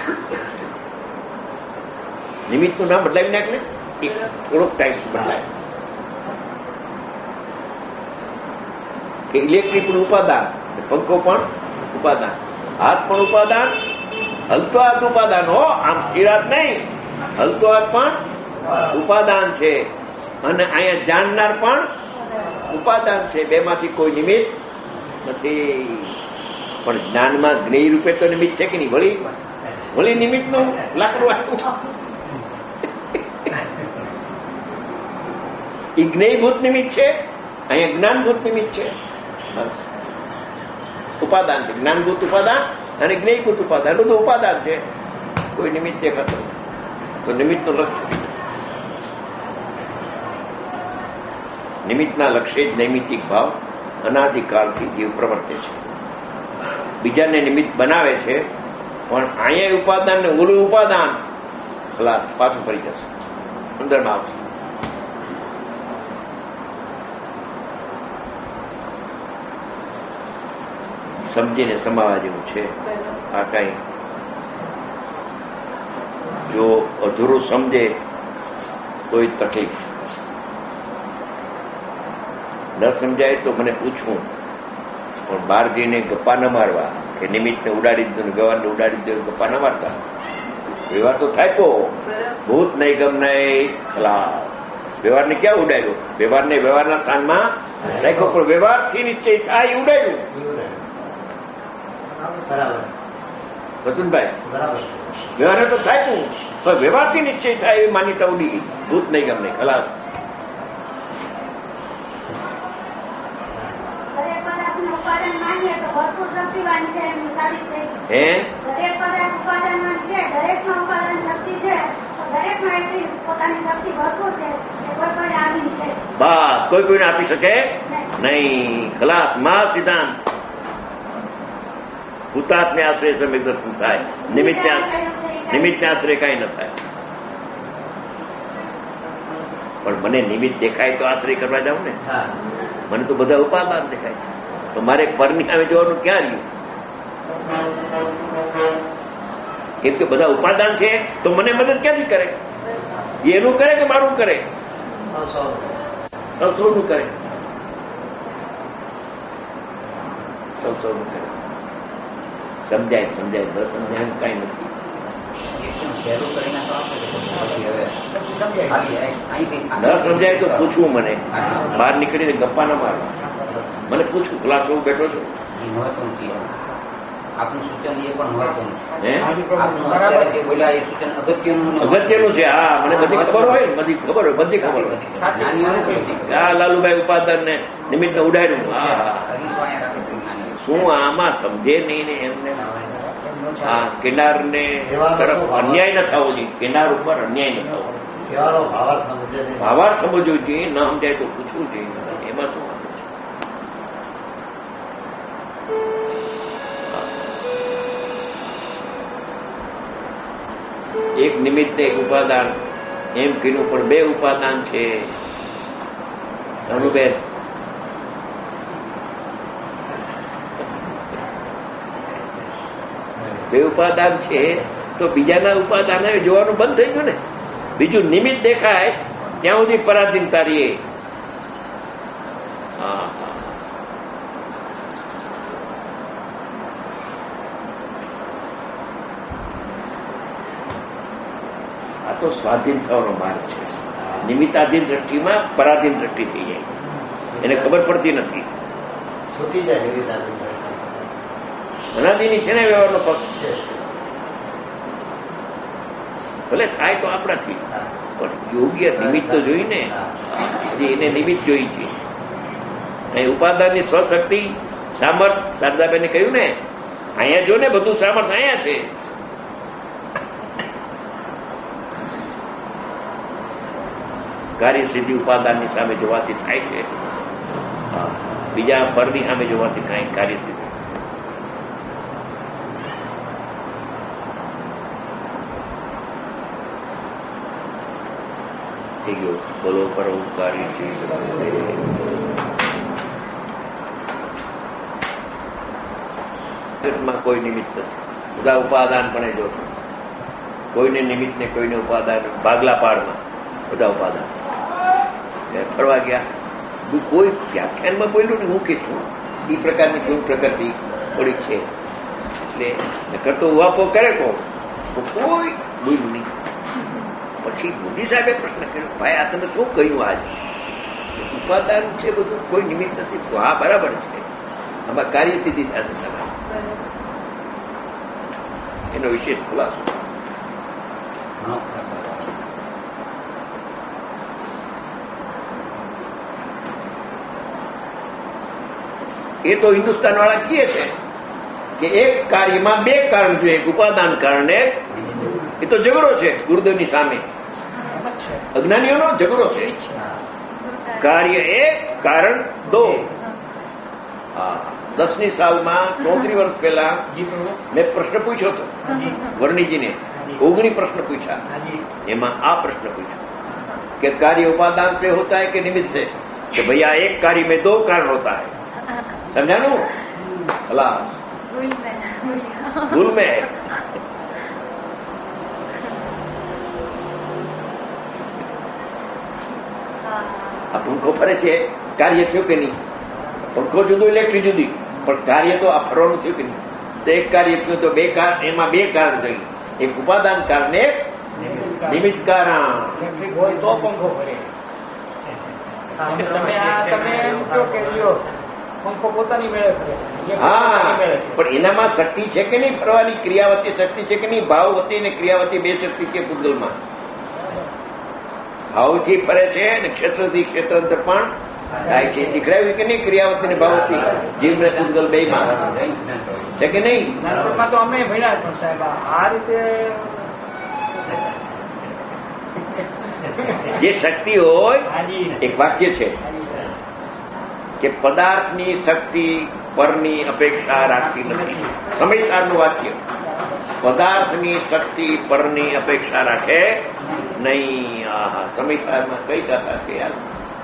નિમિત્તનું નામ બદલાવી નાખ ને, થોડોક ટાઈમ બદલાય. કે ઇલેક્ટ્રિક પણ ઉપાદાન, પંખો પણ ઉપાદાન, હાથ પણ ઉપાદાન, હલતો હાથ ઉપાદાન. હો, આમ સ્થિરાત નહીં, હલતો હાથ પણ ઉપાદાન છે અને અહીંયા જાણનાર પણ ઉપાદાન છે. બેમાંથી કોઈ નિમિત્ત નથી. પણ જ્ઞાનમાં જ્ઞેય રૂપે તો નિમિત્ત છે કે નહીં? વળી નિમિત્તનું લાકડું આવ્યું એ જ્ઞેયભૂત નિમિત્ત છે, અહીંયા જ્ઞાનભૂત નિમિત્ત છે. ઉપાદાન છે, જ્ઞાનભૂત ઉપાદાન અને જ્ઞેયભૂત ઉપાદાન, બધું ઉપાદાન છે. કોઈ નિમિત્ત દેખાતો તો નિમિત્તનું લક્ષ્ય, નિમિત્તના લક્ષ્ય જ નૈમિતિક ભાવ અનાદિકાળથી જીવ પ્રવર્તે છે. બીજાને નિમિત્ત બનાવે છે, પણ અહીંયા ઉપાદાન ને ઓલું ઉપાદાન ખલાસ પાછું ફરી જશે, અંદરમાં આવશે. સમજીને સમાવા જેવું છે. આ કઈ જો અધૂરું સમજે તો તકલીફ, ન સમજાય તો મને પૂછવું, પણ બહાર જઈને ગપ્પા ન મારવા કે નિમિત્તને ઉડાડી દીધું, વ્યવહારને ઉડાડી દીધું, ગપ્પા ન મારતા. વ્યવહાર તો થાય તો ભૂત નહીં, ગમ નહીં, ખલાસ. વ્યવહારને ક્યાં ઉડાડ્યો? વ્યવહારને વ્યવહારના સ્થાનમાં રાખ્યો, પણ વ્યવહારથી નિશ્ચય થાય ઉડાડ્યું. વસંતભાઈ, વ્યવહાર તો થાય તું, પણ વ્યવહારથી નિશ્ચય થાય એવી માન્યતા ઉડી ગઈ. ભૂત નહીં, ગમ નહીં, ખલાસ. બસ કોઈ કોઈને આપી શકે નહીં. ખલાસ. માં સિદ્ધાંત ભૂતાત્મે આશ્રય સમ્યક દર્શન થાય, નિમિત્તે આશ્રય કઈ ન થાય. પણ મને નિમિત્ત દેખાય તો આશ્રય કરવા જાઉં ને. મને તો બધા ઉપાદાન દેખાય તો મારે પરની સામે જોવાનું ક્યાં રહ્યું? કેમ કે બધા ઉપાદાન છે તો મને મદદ ક્યાંથી કરે? એનું કરે કે મારું કરે? સૌનું કરે, સૌનું કરે. સમજાય સમજાય, ન સમજાય કઈ નથી. ન સમજાય તો પૂછવું મને, બહાર નીકળીને ગપ્પા ન મારવા. મને પૂછવું, ક્લાસ હું બેઠો છું. આપનું સૂચન એ પણ મહત્વનું અગત્યનું છે. હા, મને બધી ખબર હોય, બધી ખબર હોય, બધી ખબર હોય. હા, લાલુભાઈ ઉપાદાન ને નિમિત્ત ઉડાડ્યું. હા, શું આમાં સમજે નહીં ને એમને. હા, કિનાર ને તરફ અન્યાય ન થવો જોઈએ, કિનાર ઉપર અન્યાય ન થવો. ભાવાર્થ સમજવું જોઈએ, ન સમજાય તો પૂછવું જોઈએ. એમાં શું એક નિમિત્ત એક ઉપાદાન એમ કીધું, પણ બે ઉપાદાન છે. અનુબેન, બે ઉપાદાન છે તો બીજાના ઉપાદાન જોવાનું બંધ થઈ ગયું ને. બીજું નિમિત્ત દેખાય ત્યાં સુધી પરાધીનતા રહીએ. હા, આ તો સ્વાધીન થવાનો માર્ગ છે. નિમિત્તાધીન દ્રષ્ટિમાં પરાધીન દ્રષ્ટિ થઈ જાય, એને ખબર પડતી નથી. અનાદિની છે ને વ્યવહારનો પક્ષ છે. ભલે થાય તો આપણાથી, પણ યોગ્ય નિમિત્ત તો જોઈ ને. એને નિમિત્ત જોઈ છે. અહીં ઉપાદાનની સ્વશક્તિ સામર્થ, શારદાબેને કહ્યું ને, અહીંયા જો ને બધું સામર્થ અહીંયા છે. કાર્ય સિદ્ધિ ઉપાદાનની સામે જોવાથી થાય છે, બીજા પરની સામે જોવાથી કાંઈ કાર્ય સિદ્ધિ. થઈ ગયો. બોલો પરોપકારી છે. કોઈ નિમિત્ત નથી, બધા ઉપાદાન પણ જો કોઈને નિમિત્ત ને કોઈને ઉપાદાન. ભાગલા પાડમાં બધા ઉપાદાન. ફરવા ગયા, કોઈ વ્યાખ્યાનમાં બોલ્યું ને હું કે છું એ પ્રકારની પ્રકૃતિ થોડીક છે. એટલે નકર તો વાપો કરે તો કોઈ બોલ્યું નહીં. પછી મોદી સાહેબે પ્રશ્ન કર્યો, ભાઈ આ તમે શું કહ્યું આજ ઉપાદાન છે બધું, કોઈ નિમિત્ત નથી. તો હા બરાબર છે, આમાં કાર્ય સિદ્ધિ થશે. એનો વિશેષ ખુલાસો. એ તો હિન્દુસ્તાન વાળા કહે છે કે એક કાર્યમાં બે કારણ જોઈએ, એક ઉપાદાન કારણ, એ તો ઝઘડો છે ગુરુદેવની સામે. અજ્ઞાનીઓનો ઝઘડો છે. કાર્ય એક કારણ દો. 10ની સાલમાં 34 વર્ષ પહેલા મેં પ્રશ્ન પૂછ્યો હતો વર્ણીજીને, 19 પ્રશ્ન પૂછ્યા. એમાં આ પ્રશ્ન પૂછ્યો कि कार्य उपादान से होता है कि निमित्त से, कि भैया एक कार्य में दो कारण होता है. समझा नो? अला भूल में है. આ પંખો ફરે છે, કાર્ય થયું કે નહીં? પંખો જુદો, ઇલેક્ટ્રિક જુદી, પણ કાર્ય તો આ ફરવાનું થયું કે નહીં? તો એક કાર્ય થયું તો બે કારણ, એમાં બે કારણ થઈ, એક ઉપાદાન કારણ, એક નિમિત્ત કારણ. હોય તો પંખો ફરે. પંખો પોતાની મેળે ફરે. હા, પણ એનામાં શક્તિ છે કે નહીં ફરવાની? ક્રિયાવતી શક્તિ છે કે નહીં? ભાવવતી ને ક્રિયાવતી બે શક્તિ છે પૂતગલમાં. ભાવથી ફરે છે અને ક્ષેત્રથી ક્ષેત્રાંતર પણ થાય છે. શીખડાવ્યું કે નહીં? ક્રિયાવતી ને ભાવવતી જીવ ને પૂતગલ બે માં છે કે નહીં? તો અમે ભણ્યા છો સાહેબ આ રીતે. જે શક્તિ હોય, એક વાક્ય છે કે પદાર્થની શક્તિ પરની અપેક્ષા રાખતી નથી. સમયસારનું વાક્ય. પદાર્થની શક્તિ પરની અપેક્ષા રાખે નહીં. સમયસારમાં કઈ ગાથા છે યાર?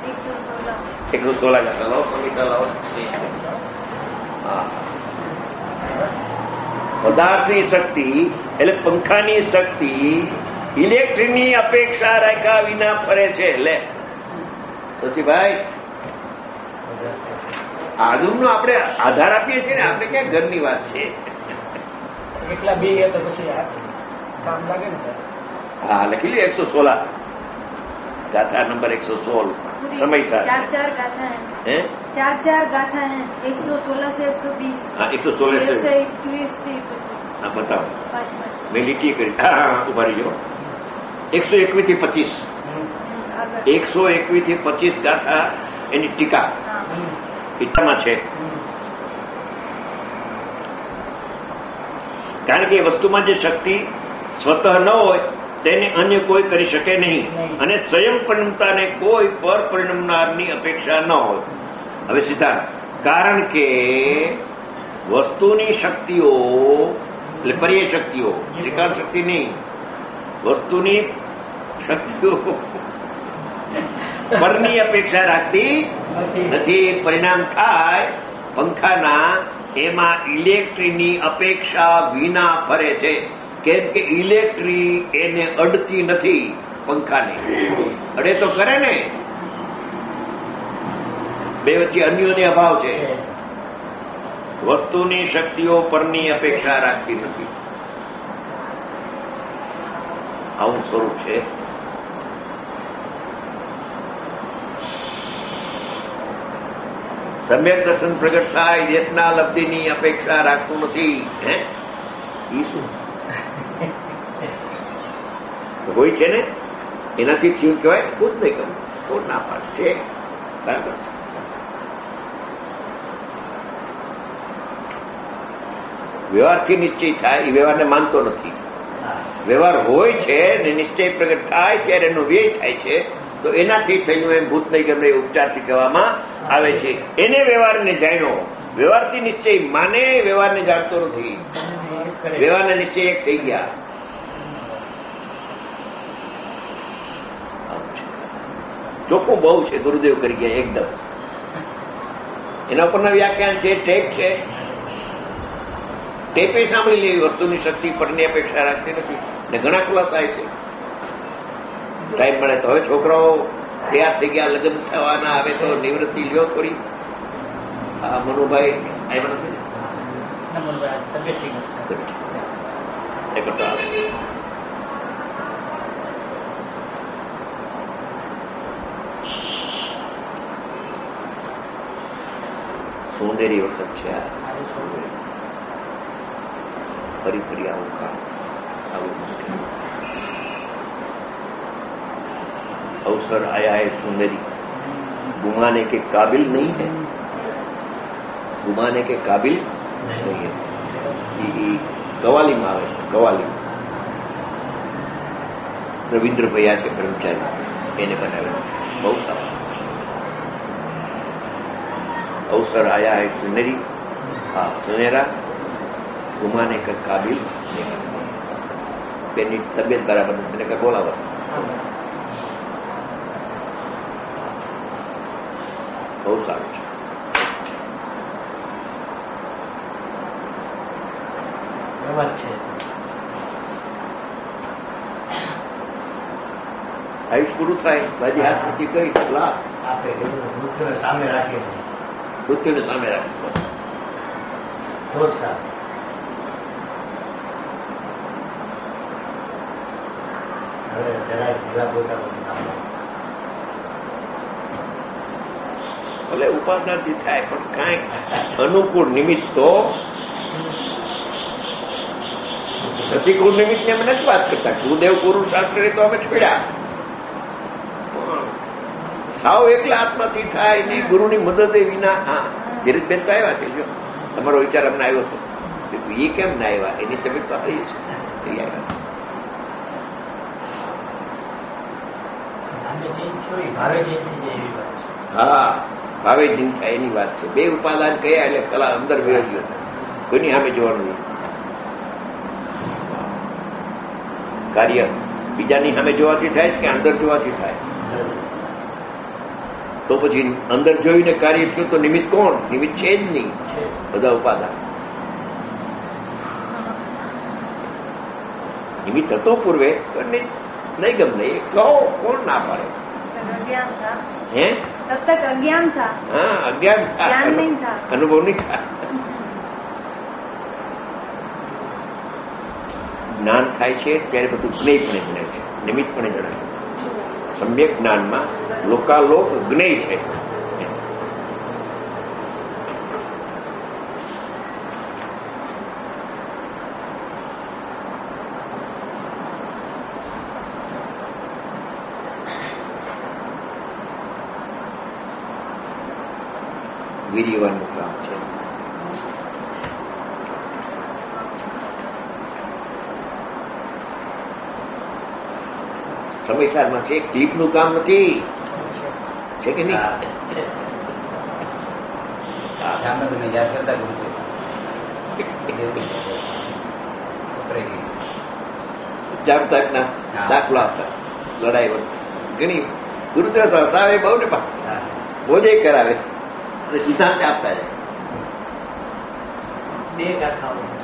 116 ગાથા લાવો. સમયસાર લાવો. પદાર્થની શક્તિ એટલે પંખાની શક્તિ ઇલેક્ટ્રિકની અપેક્ષા રાખ્યા વિના ફરે છે. લે શશીભાઈ, આદમનો આપણે આધાર આપીએ છીએ ને, આપણે ક્યાં ઘરની વાત છે? એટલા બે તો પછી કામ લાગે ને. હા, લખી લે 116 गाथा नंबर 116 समय था 4 गाथा है, 4 गाथा है 116 से 120. हाँ 116 से 121 थी. हाँ बताओ मैं लिखी करी. हाँ उभा रही 121 થી 25 121 થી 25 ગાથા એની ટીકા ટીકામાં છે. કારણ કે એ વસ્તુમાં જે શક્તિ સ્વતઃ ન હોય તેને અન્ય કોઈ કરી શકે નહીં, અને સ્વયં પરિણમતાને કોઈ પર પરિણમનારની અપેક્ષા ન હોય. હવે સીધા, કારણ કે વસ્તુની શક્તિઓ એટલે પર્ય શક્તિઓ, ત્રિકાળ શક્તિ નહીં, વસ્તુની શક્તિઓ પરની અપેક્ષા રાખતી નથી. પરિણામ થાય પંખાના, એમાં ઇલેક્ટ્રિકની અપેક્ષા વિના ફરે છે. કેમ કે ઇલેક્ટ્રિક એને અડતી નથી પંખાને. અડે તો કરે ને, બે વચ્ચે અન્યોને અભાવ છે. વસ્તુની શક્તિઓ પરની અપેક્ષા રાખતી નથી. આવું સ્વરૂપ છે. સમ્યક દર્શન પ્રગટ થાય, દેશના લબ્ધિની અપેક્ષા રાખતું નથી. હે ઈ શું હોય છે ને, એનાથી થયું કહેવાય. ખુદ નહીં કરું તો ના પાડ છે. બરાબર. વ્યવહારથી નિશ્ચય થાય, એ વ્યવહારને માનતો નથી. વ્યવહાર હોય છે ને નિશ્ચય પ્રગટ થાય ત્યારે એનો વ્યય થાય છે, તો એનાથી થયું એમ ભૂત નહીં ગમે ઉપચારથી કહેવામાં આવે છે. એને વ્યવહારને જાણ્યો. વ્યવહારથી નિશ્ચય માને, વ્યવહારને જાણતો નથી. વ્યવહારના નિશ્ચય એક થઈ ગયા. ચોખ્ખું બહુ છે, ગુરુદેવ કરી ગયા એકદમ. એના ઉપરના વ્યાખ્યાન છે, ટેપ છે. ટેપે સાંભળી લેવી. વસ્તુની શક્તિ પરની અપેક્ષા રાખતી નથી ને ઘણા ખુલાસા છે. ટાઈમ મળે તો. હવે છોકરાઓ તૈયાર થઈ ગયા, લગ્ન થવાના, હવે તો નિવૃત્તિ લ્યો થોડી. મનુભાઈ આવ્યા નથી તબિયત ઠીક હશે. એ કરતા આવે. સોંદેરી વખત છે આ. ફરી ફરી આવું કામ આવું अवसर आया है सुंदरी घुमाने के काबिल नहीं है, घुमाने के काबिल नहीं है. કવાલીમાં આવે છે. કવાલી રવિન્દ્ર ભૈયા છે કર્મચારી, એને બનાવે. બહુ સારું. અવસર આયા હૈ સુનેરી, હા સુનેરા ઘુમાને કે કાબિલ નહીં. તેની તબિયત બરાબર નથી, એને કઈ બોલાવો. બહુ સારું છે. આયુષ પૂરું થાય બાજી હાથ પછી કઈ લાભ મૃત્યુને સામે રાખીએ. મૃત્યુને સામે રાખે. હવે જરાય ભેગા પોતા ભલે ઉપાદાનથી થાય પણ કાંઈક અનુકૂળ નિમિત્ત તો પ્રતિકૂળ નિમિત્તને અમે નથી વાત કરતા. ગુરુદેવ પુરુષાસ્ત્રે તો અમે છોડ્યા. સાવ એકલા આત્માથી થાય ને ગુરુની મદદ વિના. હા ધીરજબેન તો આવ્યા છે. જો તમારો વિચાર અમને આવ્યો હતો એ કેમ ના આવ્યા, એની તબિયત તો આવી છે, એ આવ્યા. હા ભાવે જીન થાય એની વાત છે. બે ઉપાદાન કયા એટલે કલા અંદર વયો ગયો, કોઈની સામે જોવાનું નહીં. કાર્ય બીજાની સામે જોવાથી થાય કે અંદર જોવાથી થાય? તો પછી અંદર જોઈને કાર્ય થયું તો નિમિત્ત કોણ? નિમિત્ત છે જ નહીં, બધા ઉપાદાન. નિમિત્ત હતો પૂર્વે નહીં ગમે એ કહો, કોણ ના પાડે? હે तब तक अज्ञान था. हाँ अज्ञान था, ज्ञान नहीं था, अनुभव नहीं था. જ્ઞાન થાય છે ત્યારે બધું જ્ઞેય પણ જણાય છે, નિમિત્ત પણ જણાય છે. સમ્યક જ્ઞાનમાં લોકાલોક જ્ઞેય છે. વીર્યવાનનું કામ છે. સમયસારમાં છે, ક્લિપનું કામ નથી, છે કે નહીં? યાદ કરતા જાગતા દાખલા હતા લડાઈ ઘણી. ગુરુદેવ તો હસાવે બહુ ને બોજે કરાવે અને સિદ્ધાંત આપતા જાય.